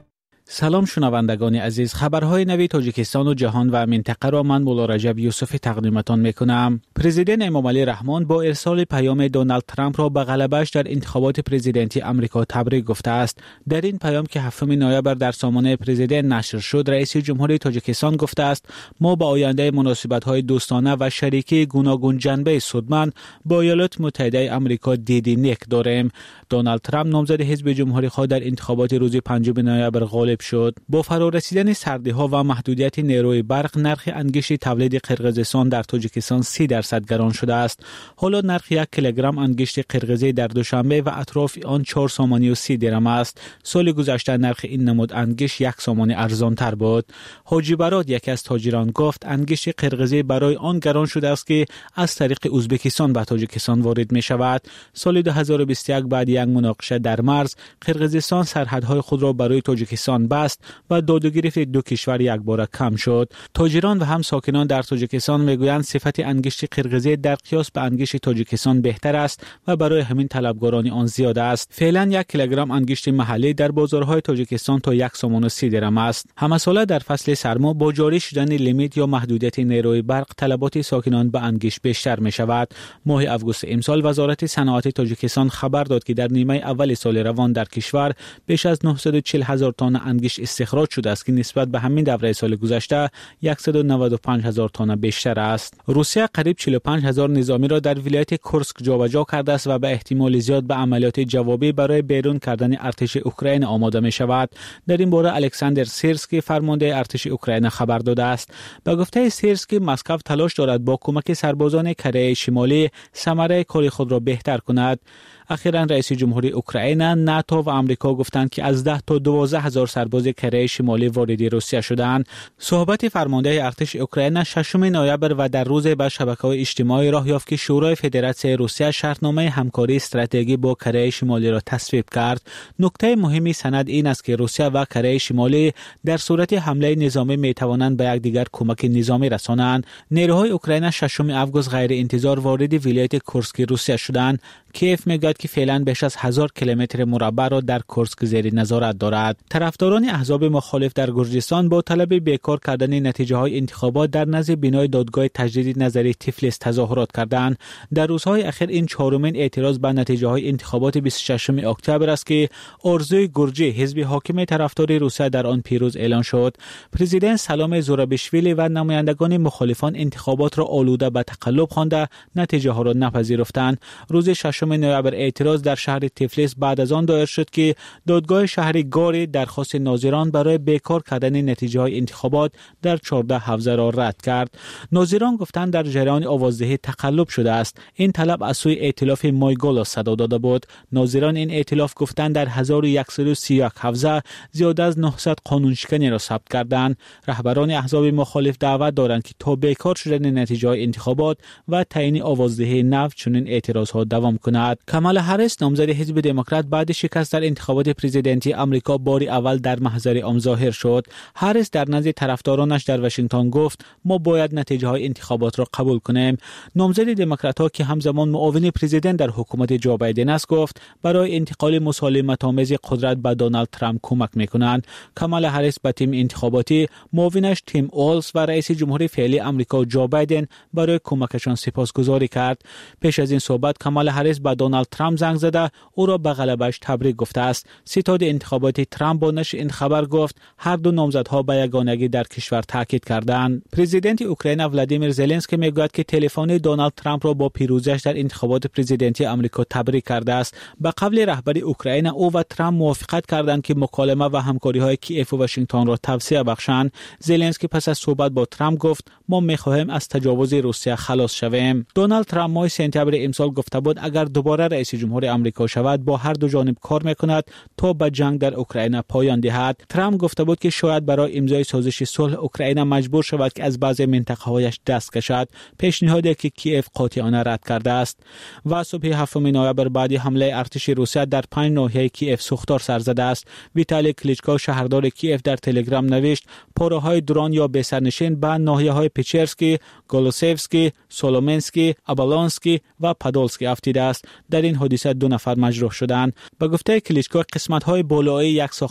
سلام شنوندگان عزیز، خبرهای نوی تاجیکستان و جهان و منطقه را من مولا رجب یوسف تقدیمتان میکنم. پرزیدنت امامعلی رحمان با ارسال پیام دونالد ترامپ را به غلبه‌اش در انتخابات پرزیدنتی آمریکا تبریک گفته است. در این پیام که هفتم نوامبر در سامانه پرزیدنت نشر شد، رئیس جمهوری تاجیکستان گفته است ما با آینده مناسبت‌های دوستانه و شریکی گوناگون جنبه سودمند با ایالات متحده آمریکا دیدی نیک داریم. دونالد ترامپ نامزد حزب جمهوری خود در انتخابات روز پنجم نوامبر غالب شد. با فرا رسیدن سردی‌ها و محدودیت نیروی برق، نرخ انگشت تولید قرقیزستان در تاجیکستان سی درصد گران شده است. حالا نرخ یک کیلوگرم انگشت قرقیزی در دوشنبه و اطراف آن چهار سومانی و سی درم است. سال گذشته نرخ این نمود انگشت یک سومانی ارزان تر بود. حاجی براد یکی از تاجران گفت انگشت قرقیزی برای آن گران شده است که از طریق ازبکستان به تاجیکستان وارد می شود. سال دو هزار و بیست و یک بعد یک مناقشه در مرز، قرقیزستان سرحدهای خود را برای تاجیکستان بست و داد و گرفت دو کشور یک باره کم شد. تاجران و هم ساکنان در تاجیکستان میگویند صفت انگشت قرقیزی در قیاس به انگشت تاجیکستان بهتر است و برای همین طلبگاران آن زیاد است. فعلا یک کیلوگرم انگشت محلی در بازارهای تاجیکستان تا یک سوم و سی درم است. همه ساله در فصل سرما با جاری شدن لیمیت یا محدودیت نیروی برق، طلبات ساکنان به انگشت بیشتر می شود. ماه آگوست امسال وزارت صنعت تاجیکستان خبر داد که در نیمه اول سال روان در کشور بیش از نهصد و چهل هزار تن انگشت استخراج شده است که نسبت به همین دوره سال گذشته صد و نود و پنج هزار تن بیشتر است. روسیه قریب چهل و پنج هزار نظامی را در ولایت کورسک جابجا کرده است و به احتمال زیاد به عملیات جوابی برای بیرون کردن ارتش اوکراین آماده می شود. در این باره الکساندر سیرسکی فرمانده ارتش اوکراین خبر داده است. به گفته سیرسکی مسکو تلاش دارد با کمک سربازان کره شمالی ثمره کار خود را بهتر کند. اخیراً رئیس جمهوری اوکراین، ناتو و آمریکا گفتند که از ده تا دوازده هزار سرباز کره شمالی وارد روسیه شدند. صحبت فرمانده ارتش اوکراین ششم نوامبر و در روز به شبکه‌های اجتماعی راه یافت که شورای فدراسیون روسیه شرطنامه همکاری استراتژیکی با کره شمالی را تصویب کرد. نکته مهمی سند این است که روسیه و کره شمالی در صورت حمله نظامی می توانند به یکدیگر کمک نظامی رسانند. نیروهای اوکراین ششم آگوست غیر انتظار وارد ولایت کورسک روسیه شدند. کیف میگوید که فعلا بیش از هزار کیلومتر مربع را در کورسک زیر نظارت دارد. طرفداران احزاب مخالف در گرجستان با طلب بیکار کردن نتیجه های انتخابات در نزد بنای دادگاه تجدید نظری تفلیس تظاهرات کردند. در روزهای اخیر این چهارمین اعتراض به نتیجه های انتخابات بیست و ششم اکتبر است که آرزوی گرجی حزب حاکم طرفدار روسیه در آن پیروز اعلان شد. پرزیدنت سلام زورابیشویلی و نمایندگان مخالفان انتخابات را آلوده به تقلب خوانده نتیجه ها را نپذیرفتند. روز ششم نوامبر اعتراض در شهر تفلیس بعد از آن دایر شد که دادگاه شهر گاری درخواست ناظران برای بیکار کردن نتیجه های انتخابات در چهارده حوزه را رد کرد. ناظران گفتند در جریان آوازدهی تقلب شده است. این طلب از سوی ائتلاف مایگولا صدا داده بود. ناظران این ائتلاف گفتند در هزار و صد و سی و یک حوزه زیاد از نهصد قانون شکنی را ثبت کردند. رهبران احزاب مخالف دعوت دارند که تا بیکار شدن نتیجه های انتخابات و تعیین آوازدهی نو چنین اعتراض ها دوام کند. کامالا هریس نامزد حزب دموکرات بعد شکست در انتخابات پرزیدنتی آمریکا بار اول در محضر عام ظاهر شد. هریس در نزد طرفدارانش در واشنگتن گفت ما باید نتیجه های انتخابات را قبول کنیم. نامزد دموکرات‌ها که همزمان معاون پرزیدنت در حکومت جو بایدن است گفت برای انتقال مسالمت‌آمیز قدرت به دونالد ترامپ کمک می‌کنند. کامالا هریس به تیم انتخاباتی، معاونش تیم اولز و رئیس جمهوری فعلی آمریکا جو بایدن برای کمکشان سپاسگزاری کرد. پیش از این صحبت کامالا هریس به دونالد ترامپ زنگ زده او را به غلبه‌اش تبریک گفته است. ستاد انتخاباتی ترامپ با نشر این خبر گفت هر دو نامزدها به یگانگی در کشور تاکید کردند. پرزیدنت اوکراین ولادیمیر زلنسکی میگوید که تلفن دونالد ترامپ را با پیروزیش در انتخابات پرزیدنتی آمریکا تبریک کرده است. به قول رهبر اوکراین او و ترامپ موافقت کردند که مکالمه و همکاری‌های کیف و واشنگتن را توسعه بخشند. زلنسکی پس از صحبت با ترامپ گفت ما می‌خواهیم از تجاوز روسیه خلاص شویم. دونالد ترامپ ماه سپتامبر امسال گفته بود اگر دوباره رئیس جمهور آمریکا شود با هر دو جانب کار میکند تا به جنگ در اوکراین پایان دهد. ترامپ گفته بود که شاید برای امضای سازش صلح اوکراین مجبور شود که از بعضی منطقه‌هایش دست کشد، پیشنهادی که کیف قاطعانه رد کرده است. و صبح هفتم نوامبر بعد حمله ارتش روسیه در پنج ناحیه کیف سوختار سر زده است. ویتالی کلیچکو شهردار کیف در تلگرام نوشت پاره‌های درون یا بسرنشین به ناحیه‌های پیچرسکی، گولوسیفسکی، سولومنسکی، ابالونسکی و پادولسکی افتیده است. در این حادثه دو نفر مجروح شدند. به گفته کلیچکو قسمت‌های بالایی یک ساختمان در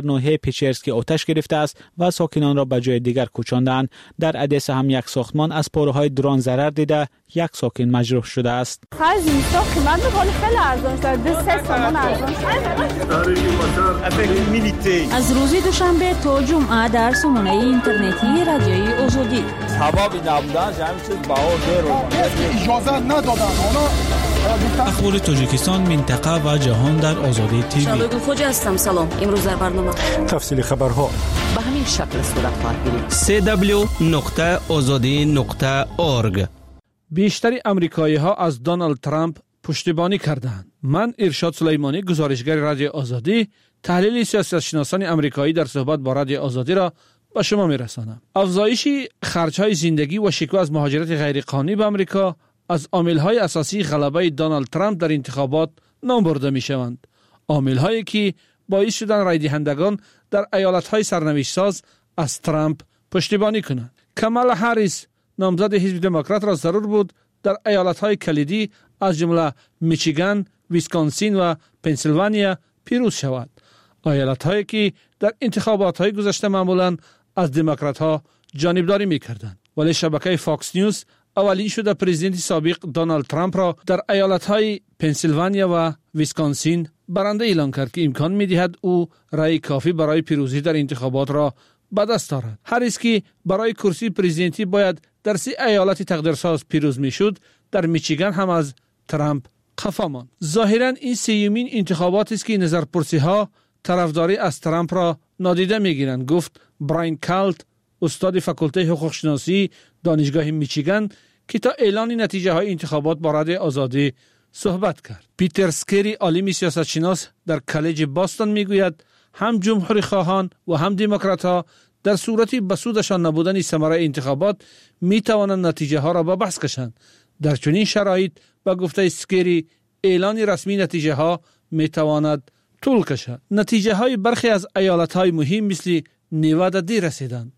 ناحیه پیچرسکی آتش گرفته است و ساکنان را به جای دیگر کوچاندند. در ادسه هم یک ساختمان از پاره‌های درون ضرر دیده یک ساکن مجروح شده است. خرج این ساختمان خیلی خیلی ارزان شده. دو سه تومان ارزان شده. از روز دوشنبه تا جمعه در سامانه اینترنتی رادیوی آزادی. هوایی نبودن همین چیز بها زیرو. اجازه ندادن. اخبار تاجیکستان، منطقه و جهان در آزادی تیوی. شبگو خوجا هستم. سلام. امروز در برنامه تفصیل خبرها به همین شکل صورت خواهد گرفت. سی دبلیو نقطه آزادی نقطه اورگ. بیشتری امریکایی ها از دونالد ترامپ پشتیبانی کردند. من ارشاد سلیمانی، گزارشگر رادیو آزادی، تحلیل سیاستشناسان امریکایی در صحبت با رادیو آزادی را به شما میرسانم. افزایش خرج‌های زندگی و شکوه از مهاجرت غیرقانونی به امریکا از عامل‌های اساسی غلبه دونالد ترامپ در انتخابات نام برده می‌شوند. عامل‌هایی که باعث شدند رای دهندگان در ایالت‌های سرنوشت‌ساز از ترامپ پشتیبانی کنند. کامالا هریس، نامزد حزب دموکرات، را ضرور بود در ایالت‌های کلیدی از جمله میچیگان، ویسکانسین و پنسیلوانیا پیروز شود. ایالت‌هایی که در انتخابات‌های گذشته معمولاً از دموکرات‌ها جانبداری می‌کردند. ولی شبکه فاکس نیوز اولین شده پرزیدنت سابق دونالد ترامپ را در ایالت‌های پنسیلوانیا و ویسکانسین برنده اعلام کرد که امکان می‌دهد او رای کافی برای پیروزی در انتخابات را به دست دارد. هریس که برای کرسی پرزیدنتی باید در سه ایالت تقدیرساز پیروز می‌شد، در میچیگان هم از ترامپ خفا ماند. ظاهراً این سیومین انتخابات است که نظرپرسی‌ها طرفداری از ترامپ را نادیده می‌گیرند، گفت براین کالت، استاد فاکولته حقوق شناسی دانشگاه میچیگان که تا اعلان نتیجه های انتخابات با رادیو آزادی صحبت کرد. پیتر سکری، عالم سیاستشناس در کالج باستون، میگوید هم جمهوری خواهان و هم دموکرات‌ها در صورتی بسودشان نبودن ثمره انتخابات می توانند نتیجه ها را به بحث کشند. در چنین شرایط با گفته سکری اعلان رسمی نتیجه ها می تواند طول کشد. نتیجه های برخی از ایالت های مهم مثل نیوادا دیر رسیدند.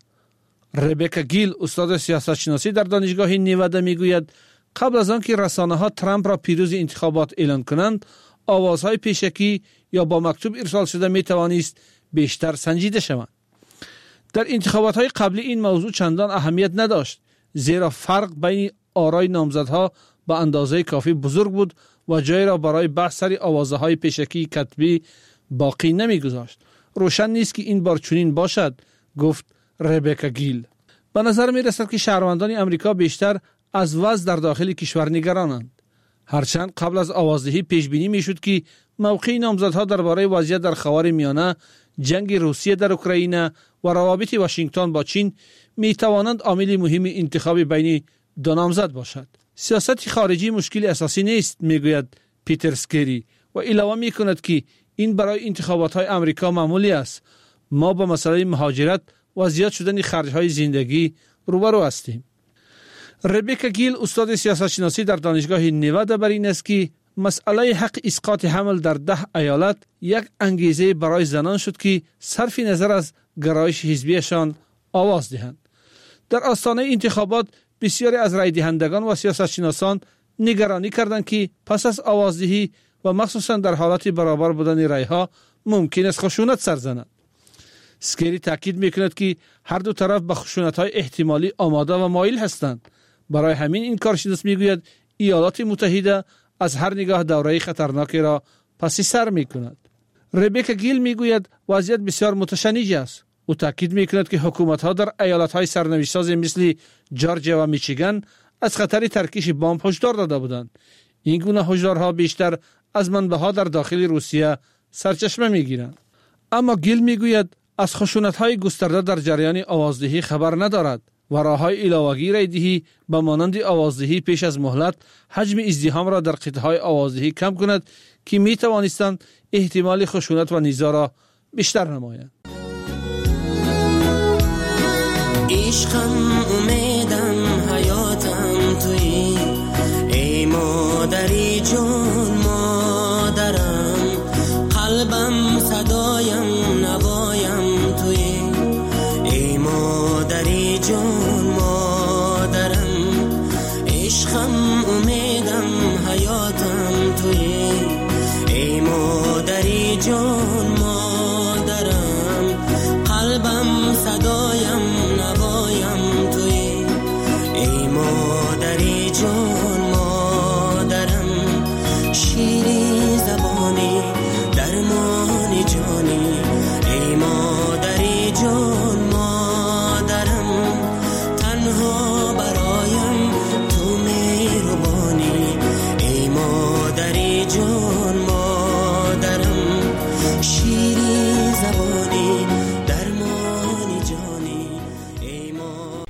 ربکا گیل، استاد سیاست شناسی در دانشگاه نیوادا، میگوید قبل از آن که رسانه ها ترامپ را پیروز انتخابات اعلان کنند، آوازهای پیشکی یا با مکتوب ارسال شده می توانست بیشتر سنجیده شوند. در انتخابات های قبلی این موضوع چندان اهمیت نداشت، زیرا فرق بین آرای نامزدها به اندازه کافی بزرگ بود و جای را برای بحث سر آوازهای پیشکی کتبی باقی نمی گذاشت. روشن نیست که این بار چنین باشد، گفت ربکا گیل. به نظر می رسد که شهروندان امریکا بیشتر از وضع در داخل کشور نگرانند. هرچند قبل از آوازدهی پیش بینی می شد که موقع نامزدها درباره وضعیت در خاورمیانه، جنگ روسیه در اوکراین و روابط واشنگتن با چین می توانند عامل مهم انتخاب بین دو نامزد باشد. سیاست خارجی مشکل اساسی نیست، میگوید پیتر سکری و علاوه می کند که این برای انتخابات های امریکا معمولی است. ما با مسئله مهاجرت و زیاد شدن خرج های زندگی روبرو هستیم. ربکا گیل، استاد سیاست شناسی در دانشگاه نیوادا، بر این است که مسئله حق اسقاط حمل در ده ایالت یک انگیزه برای زنان شد که صرف نظر از گرایش حزبیشان آواز دهند. در آستانه انتخابات بسیاری از رای دهندگان و سیاستشناسان نگرانی کردند که پس از آوازدهی و مخصوصا در حالت برابر بودن رای ها ممکن است خشونت سر زند. سکری تاکید میکند که هر دو طرف به خشونت های احتمالی آماده و مایل هستند. برای همین این کارشناس میگوید ایالات متحده از هر نگاه دوره خطرناکی را پس سر میکند. ربکا گیل میگوید وضعیت بسیار متشنج است. او تاکید میکند که حکومت ها در ایالت های سرنوشت‌ساز مثل جورجیا و میچیگان از خطر ترکیش بمب هشدار داده بودند. این گونه هشدارها بیشتر از منبع‌ها در داخل روسیه سرچشمه میگیرند. اما گیل میگوید از خشونت‌های گسترده در جریان آوازدهی خبر ندارد و راه‌های علاوه‌ای رای دهی به مانند آوازدهی پیش از مهلت حجم ازدحام را در قطعه‌های آوازدهی کم کند که می‌توانستند احتمال خشونت و نزاع را بیشتر نمایند. عشقم، امیدم، حیاتم تویی، ای مادری جون مادرم، قلبم صدایم نوایم تویی، ای مادری جون مادرم، عشقم، امیدم، حیاتم تویی، ای مادری جون مادرم،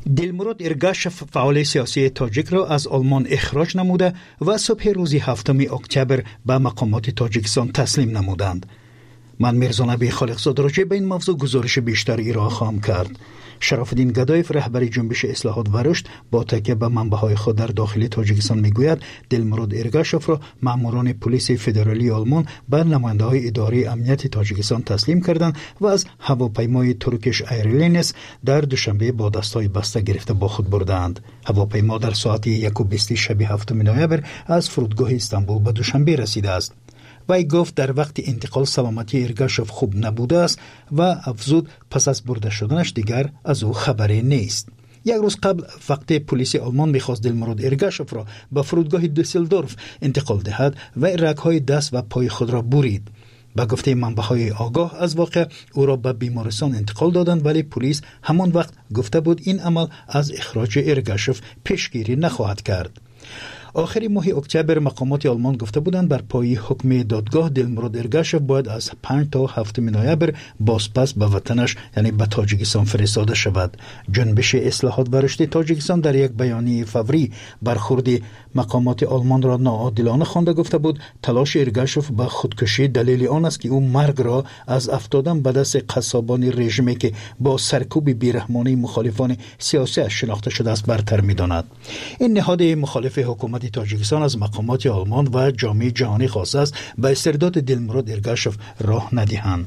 دلمراد ارگاشف فعال سیاسی تاجیک را از آلمان اخراج نموده و صبح روز هفتم اکتبر به مقامات تاجیکستان تسلیم نمودند. من میرزا نبی خالقزاده راجع به این موضوع گزارش بیشتر ارائه خواهم کرد. شرافالدین گدایف رهبر جنبش اصلاحات و رشد با تکیه به منبع‌های خود در داخل تاجیکستان میگوید دلمراد ارگاشف را ماموران پلیس فدرالی آلمان به نماینده‌های اداره امنیت تاجیکستان تسلیم کردند و از هواپیمای ترکیش ایرلاینز در دوشنبه با دستای بسته گرفته با خود بردند. هواپیما در ساعت یک و بیست شب هفتم نوامبر از فرودگاه استانبول به دوشنبه رسیده است. وی گفت در وقت انتقال سلامتی ارگاشف خوب نبوده است و افزود پس از برده شدنش دیگر از او خبری نیست. یک روز قبل وقت پلیس آلمان می‌خواست دلمراد ارگاشف را به فرودگاه دوسلدورف انتقال دهد و رگ‌های دست و پای خود را برید. با گفته منبع‌های آگاه از واقع او را به بیمارستان انتقال دادند، ولی پلیس همان وقت گفته بود این عمل از اخراج ارگاشف پیشگیری نخواهد کرد. آخر ماه اکتبر مقامات آلمان گفته بودند بر پای حکم دادگاه دلمراد ارگاشف باید از پنج تا هفتم نوامبر بازپس به وطنش یعنی به تاجیکستان فرستاده شود. جنبش اصلاحات و رشد تاجیکستان در یک بیانیه فوری برخورد مقامات آلمان را ناعادلانه خوانده گفته بود تلاش ارگاشف به خودکشی دلیل آن است که او مرگ را از افتادن به دست قصابان رژیمی که با سرکوب بیرحمانه مخالفان سیاسی شناخته شده است برتر می‌داند. این نهاد مخالف حکومت تاجیکستان از مقامات آلمان و جامعه جهانی خواسته است به استرداد دلمراد ارگاشف راه ندهند.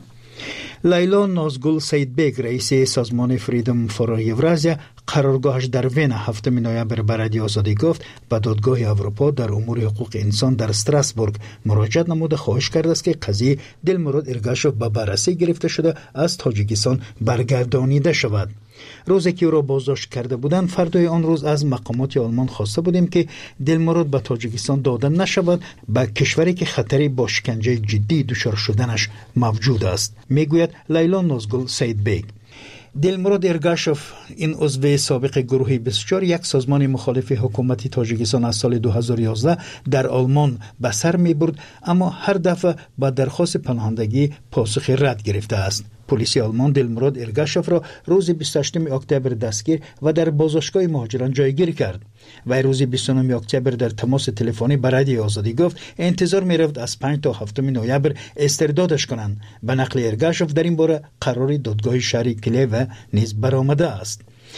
لیلا نازگل سیدبگ رئیس سازمان فریدم فور یورازیا قرارگاهش در وین هفتم نوامبر به رادیو آزادی گفت به دادگاه اروپا در امور حقوق انسان در استراسبورگ مراجعه نموده خواهش کرده است که قضیه دلمراد ارگاشف به بررسی گرفته شده از تاجیکستان برگردانیده شود. روزی که او را بازداشت کرده بودند فردای آن روز از مقامات آلمان خواسته بودیم که دلمراد به تاجیکستان داده نشود به کشوری که خطری با شکنجه جدی دچار شدنش موجود است، میگوید لیلا نازگل سیدبگ. دلمراد ارگاشف این عضو سابق گروه بیست و چهار یک سازمان مخالف حکومت تاجیکستان از سال دو هزار و یازده در آلمان به سر می برد، اما هر دفعه با درخواست پناهندگی پاسخ رد گرفته است. پلیس آلمان دلمراد ارگاشف را روز بیست و هشتم اکتبر دستگیر و در بازداشتگاه مهاجران جایگیر کرد. و روز بیست و نهم اکتبر در تماس تلفنی با رادیو آزادی گفت انتظار می‌رفت از پنج تا هفتم نوامبر استردادش کنند. به نقل ارگاشف در این باره قرار دادگاه شهر کلیو نیز برآمده است.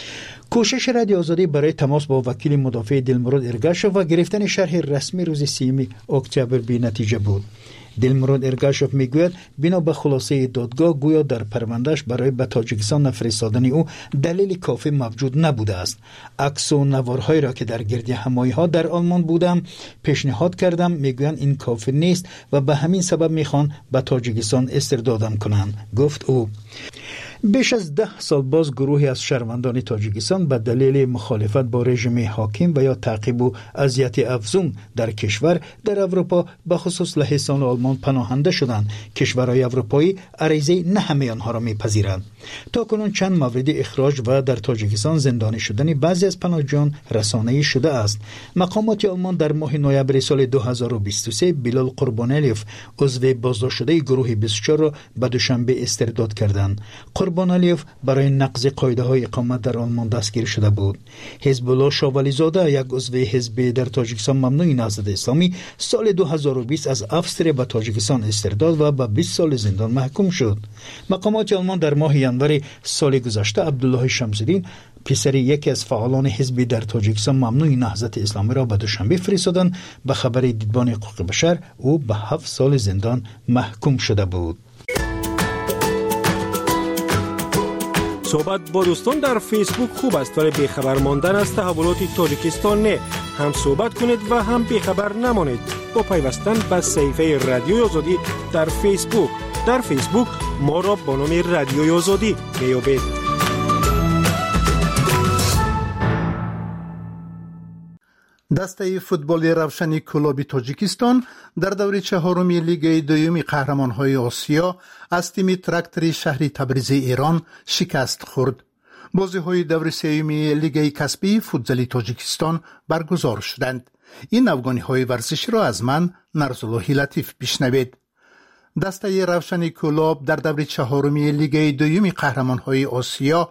کوشش رادیو آزادی برای تماس با وکیل مدافع دلمراد ارگاشف و گرفتن شرح رسمی روز سیوم اکتبر بی نتیجه بود. دلمراد ارگاشف میگوید بنا به خلاصه دادگاه گویا در پروندهش برای به تاجیکستان فرستادن او دلیل کافی موجود نبوده است. عکس و نوارهایی را که در گرد همایی‌ها در آلمان بودم پیشنهاد کردم، میگویند این کافی نیست و به همین سبب میخوان به تاجیکستان استردادم کنند، گفت او. بیش از ده سال باز گروهی از شهروندان تاجیکستان به دلیل مخالفت با رژیم حاکم و یا تعقیب و اذیت افزون در کشور در اروپا به خصوص لهستان و آلمان پناهنده شدند. کشورهای اروپایی عریضه نه همه آنها را میپذیرند. تا کنون چند مورد اخراج و در تاجیکستان زندانی شدن بعضی از پناهجویان رسانه‌ای شده است. مقامات آلمان در ماه نوامبر سال دو هزار و بیست و سه بلال قربانلیوف عضو بازداشت شده گروه بیست و چهار را به دوشنبه استرداد کردند. قربانلیوف برای نقض قاعده‌های اقامت در آلمان دستگیر شده بود. حزب الله شاولی زاده یک عضو حزب در تاجیکستان ممنوع نهضت اسلامی سال دو هزار و بیست از افسر به تاجیکستان استرداد و به بیست سال زندان محکوم شد. مقامات آلمان در ماه ژانویه سال گذشته عبدالله شمس‌الدین پسر یکی از فعالان حزب در تاجیکستان ممنوع نهضت اسلامی را به دوشنبه فرستادند. به خبر دیدبان حقوق بشر او به هفت سال زندان محکوم شده بود. صحبت با دوستان در فیسبوک خوب است، ولی بیخبر ماندن از تحولات تاجیکستان نه. هم صحبت کنید و هم بیخبر نمانید با پیوستن به صفحه رادیو آزادی در فیسبوک. در فیسبوک ما را با نام رادیو آزادی میابید. دسته فوتبال روشن کلاب تاجیکستان در دوره چهارم لیگ دوم قهرمان‌های آسیا از تیم تراکتور شهر تبریز ایران شکست خورد. بازی‌های دوره سوم لیگ کسبی فوتزال تاجیکستان برگزار شدند. این افغانی‌های ورزشی را از من نرزالله لطیف بشنوید. دسته روشن کلاب در دوره چهارم لیگ دوم قهرمان‌های آسیا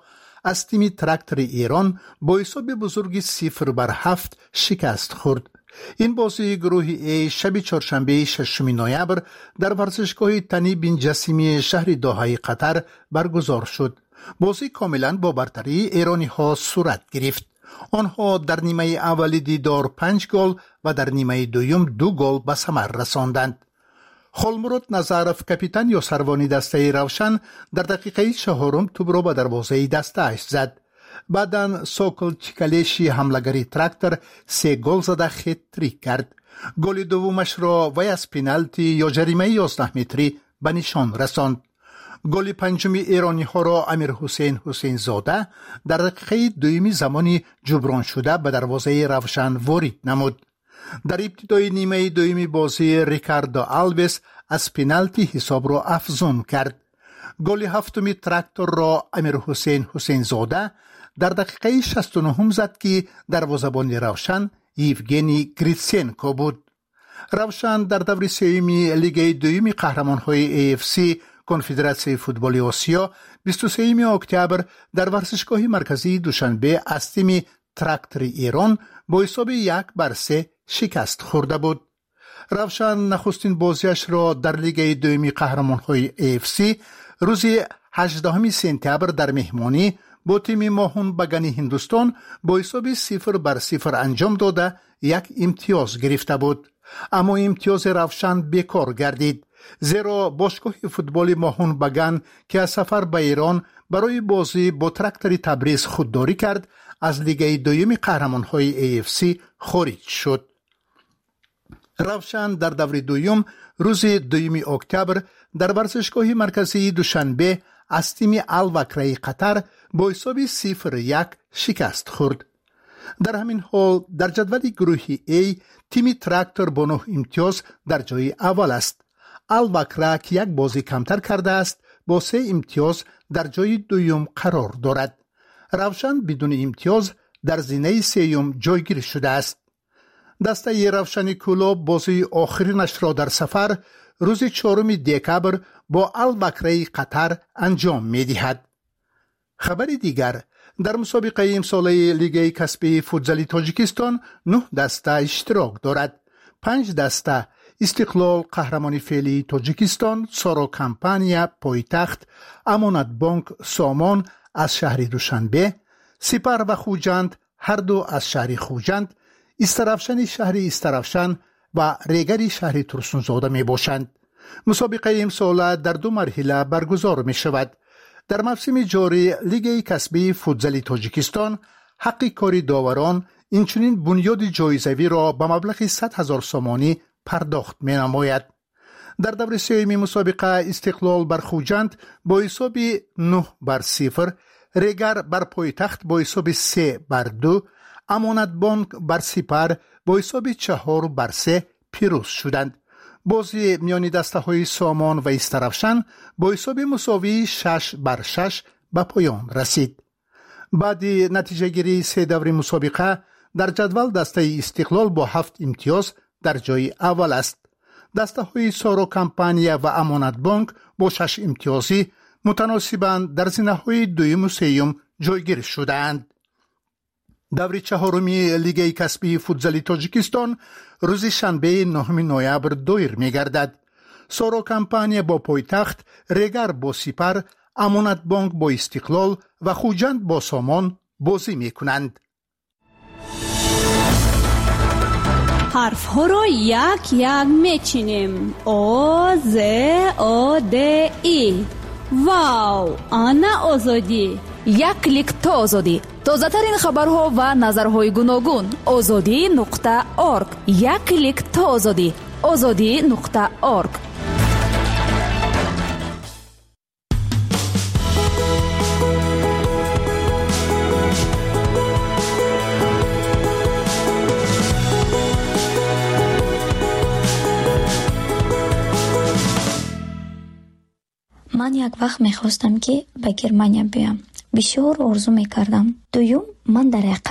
از تیم تراکتور ایران با حساب بزرگی صفر بر هفت شکست خورد. این بازی گروه ای شب چهارشنبه ششم نوامبر در ورزشگاه تنی بن جسیمی شهر دوحه قطر برگزار شد. بازی کاملا با برتری ایرانی ها صورت گرفت. آنها در نیمه اول دیدار پنج گل و در نیمه دوم دو گل به ثمر رساندند. خالمراد نظرف کاپیتان یاسروانی دسته روشن در دقیقه چهارم توپ را به دروازه دسته اش زد. بعداً سوکل چیکالیشی حملگری تراکتور سه گل زده هتریک کرد. گل دومش را وی از پنالتی یا جریمه یازده متری به نشان رساند. گل پنجمی ایرانی ها را امیر حسین حسین زاده در دقیقه دومی زمانی جبران شده به دروازه روشن وارد نمود. در ابتدای نیمه دومی بازی ریکاردو آلویس از پنالتی حساب را افزون کرد. گل هفتمی تراکتور را امیر حسین حسین زاده در دقیقه شصت و نه زد که دروازه‌بان روشن یوگنی گریتسنکو بود. روشن در دور سومی لیگ دوم قهرمان‌های ای اف سی کنفدراسیون فوتبال آسیا بیست و سوم اکتبر در ورزشگاه مرکزی دوشنبه از تیم تراکتور ایران با حساب یک بر سه شکست خورده بود. روشن نخستین بازیش را در لیگ دوم قهرمان‌های ای اف سی روز هجدهم سپتامبر در مهمانی با تیم ماهون بگانی هندوستان با حساب صفر بر صفر انجام داده یک امتیاز گرفته بود. اما امتیاز روشن بیکار گردید، زیرا باشگاه فوتبال ماهون بگان که از سفر به ایران برای بازی با تراکتور تبریز خودداری کرد از لیگ دوم قهرمان‌های ای اف سی خارج شد. روشن در دور دوم روز دوم اکتبر در ورزشگاه مرکزی دوشنبه از تیم الوکره قطر با حساب صفر یک شکست خورد. در همین حال در جدول گروه ای تیم تراکتور با نه امتیاز در جای اول است. الوکره که یک بازی کمتر کرده است با سه امتیاز در جای دوم قرار دارد. روشن بدون امتیاز در زینه سوم جایگیر شده است. دسته روشن کلوب بازی آخرینش را در سفر روز چهارم دکبر با الوکره قطر انجام می دهد. خبر دیگر، در مسابقه امساله لیگ کسبی فوتزالی تاجیکستان نه دسته اشتراک دارد. پنج دسته استقلال قهرمان فعلی تاجیکستان، سارا کمپانیا پایتخت، امانت بانک سامان از شهر دوشنبه، سپر و خوجند هر دو از شهر خوجند، استرافشن شهر استرافشن و ریگری شهر ترسونزاده می باشند. مسابقه امساله در دو مرحله برگزار می شود. در موسم جاری لیگ کسبی فوتزالی تاجیکستان حق کاری داوران اینچنین بنیاد جایزه‌ای را به مبلغ صد هزار سومانی پرداخت می نماید. در دور سوم مسابقه استقلال بر خوجند با حساب نه بر صفر، ریگر بر پایتخت با حساب سه بر دو، امانت بانک بر سپر با حساب چهار بر سه پیروز شدند. بازی میانی دسته های سامان و استرافشن با حساب مساوی شش بر شش به پایان رسید. بعد نتیجه گیری سه دور مسابقه در جدول دسته استقلال با هفت امتیاز در جای اول است. دسته های سارا کمپانیا و امانت بانک با شش امتیازی متناسباً در زینه های دوم و سوم جایگیر شدند. دور چهارمی لیگ کسبی فوتزالی تاجیکستان روز شنبه نهم نوامبر دایر می گردد. سارا کمپانیا با پایتخت، ریگر با سپر، امانت بانک با استقلال و خوجند با سامان بازی می کنند. حرف ها را یک یک می چینیم. او ز او د ای. واو، آنا آزادی. یک کلیک تا آزادی. تازه ترین خبرها و نظرهای گوناگون. آزادی نقطه آرگ. یک کلیک تا آزادی. آزادی نقطه آرگ. من یک وقت میخواستم که به گرمانیا بیام. بسیار آرزو میکردم. دوم من در یک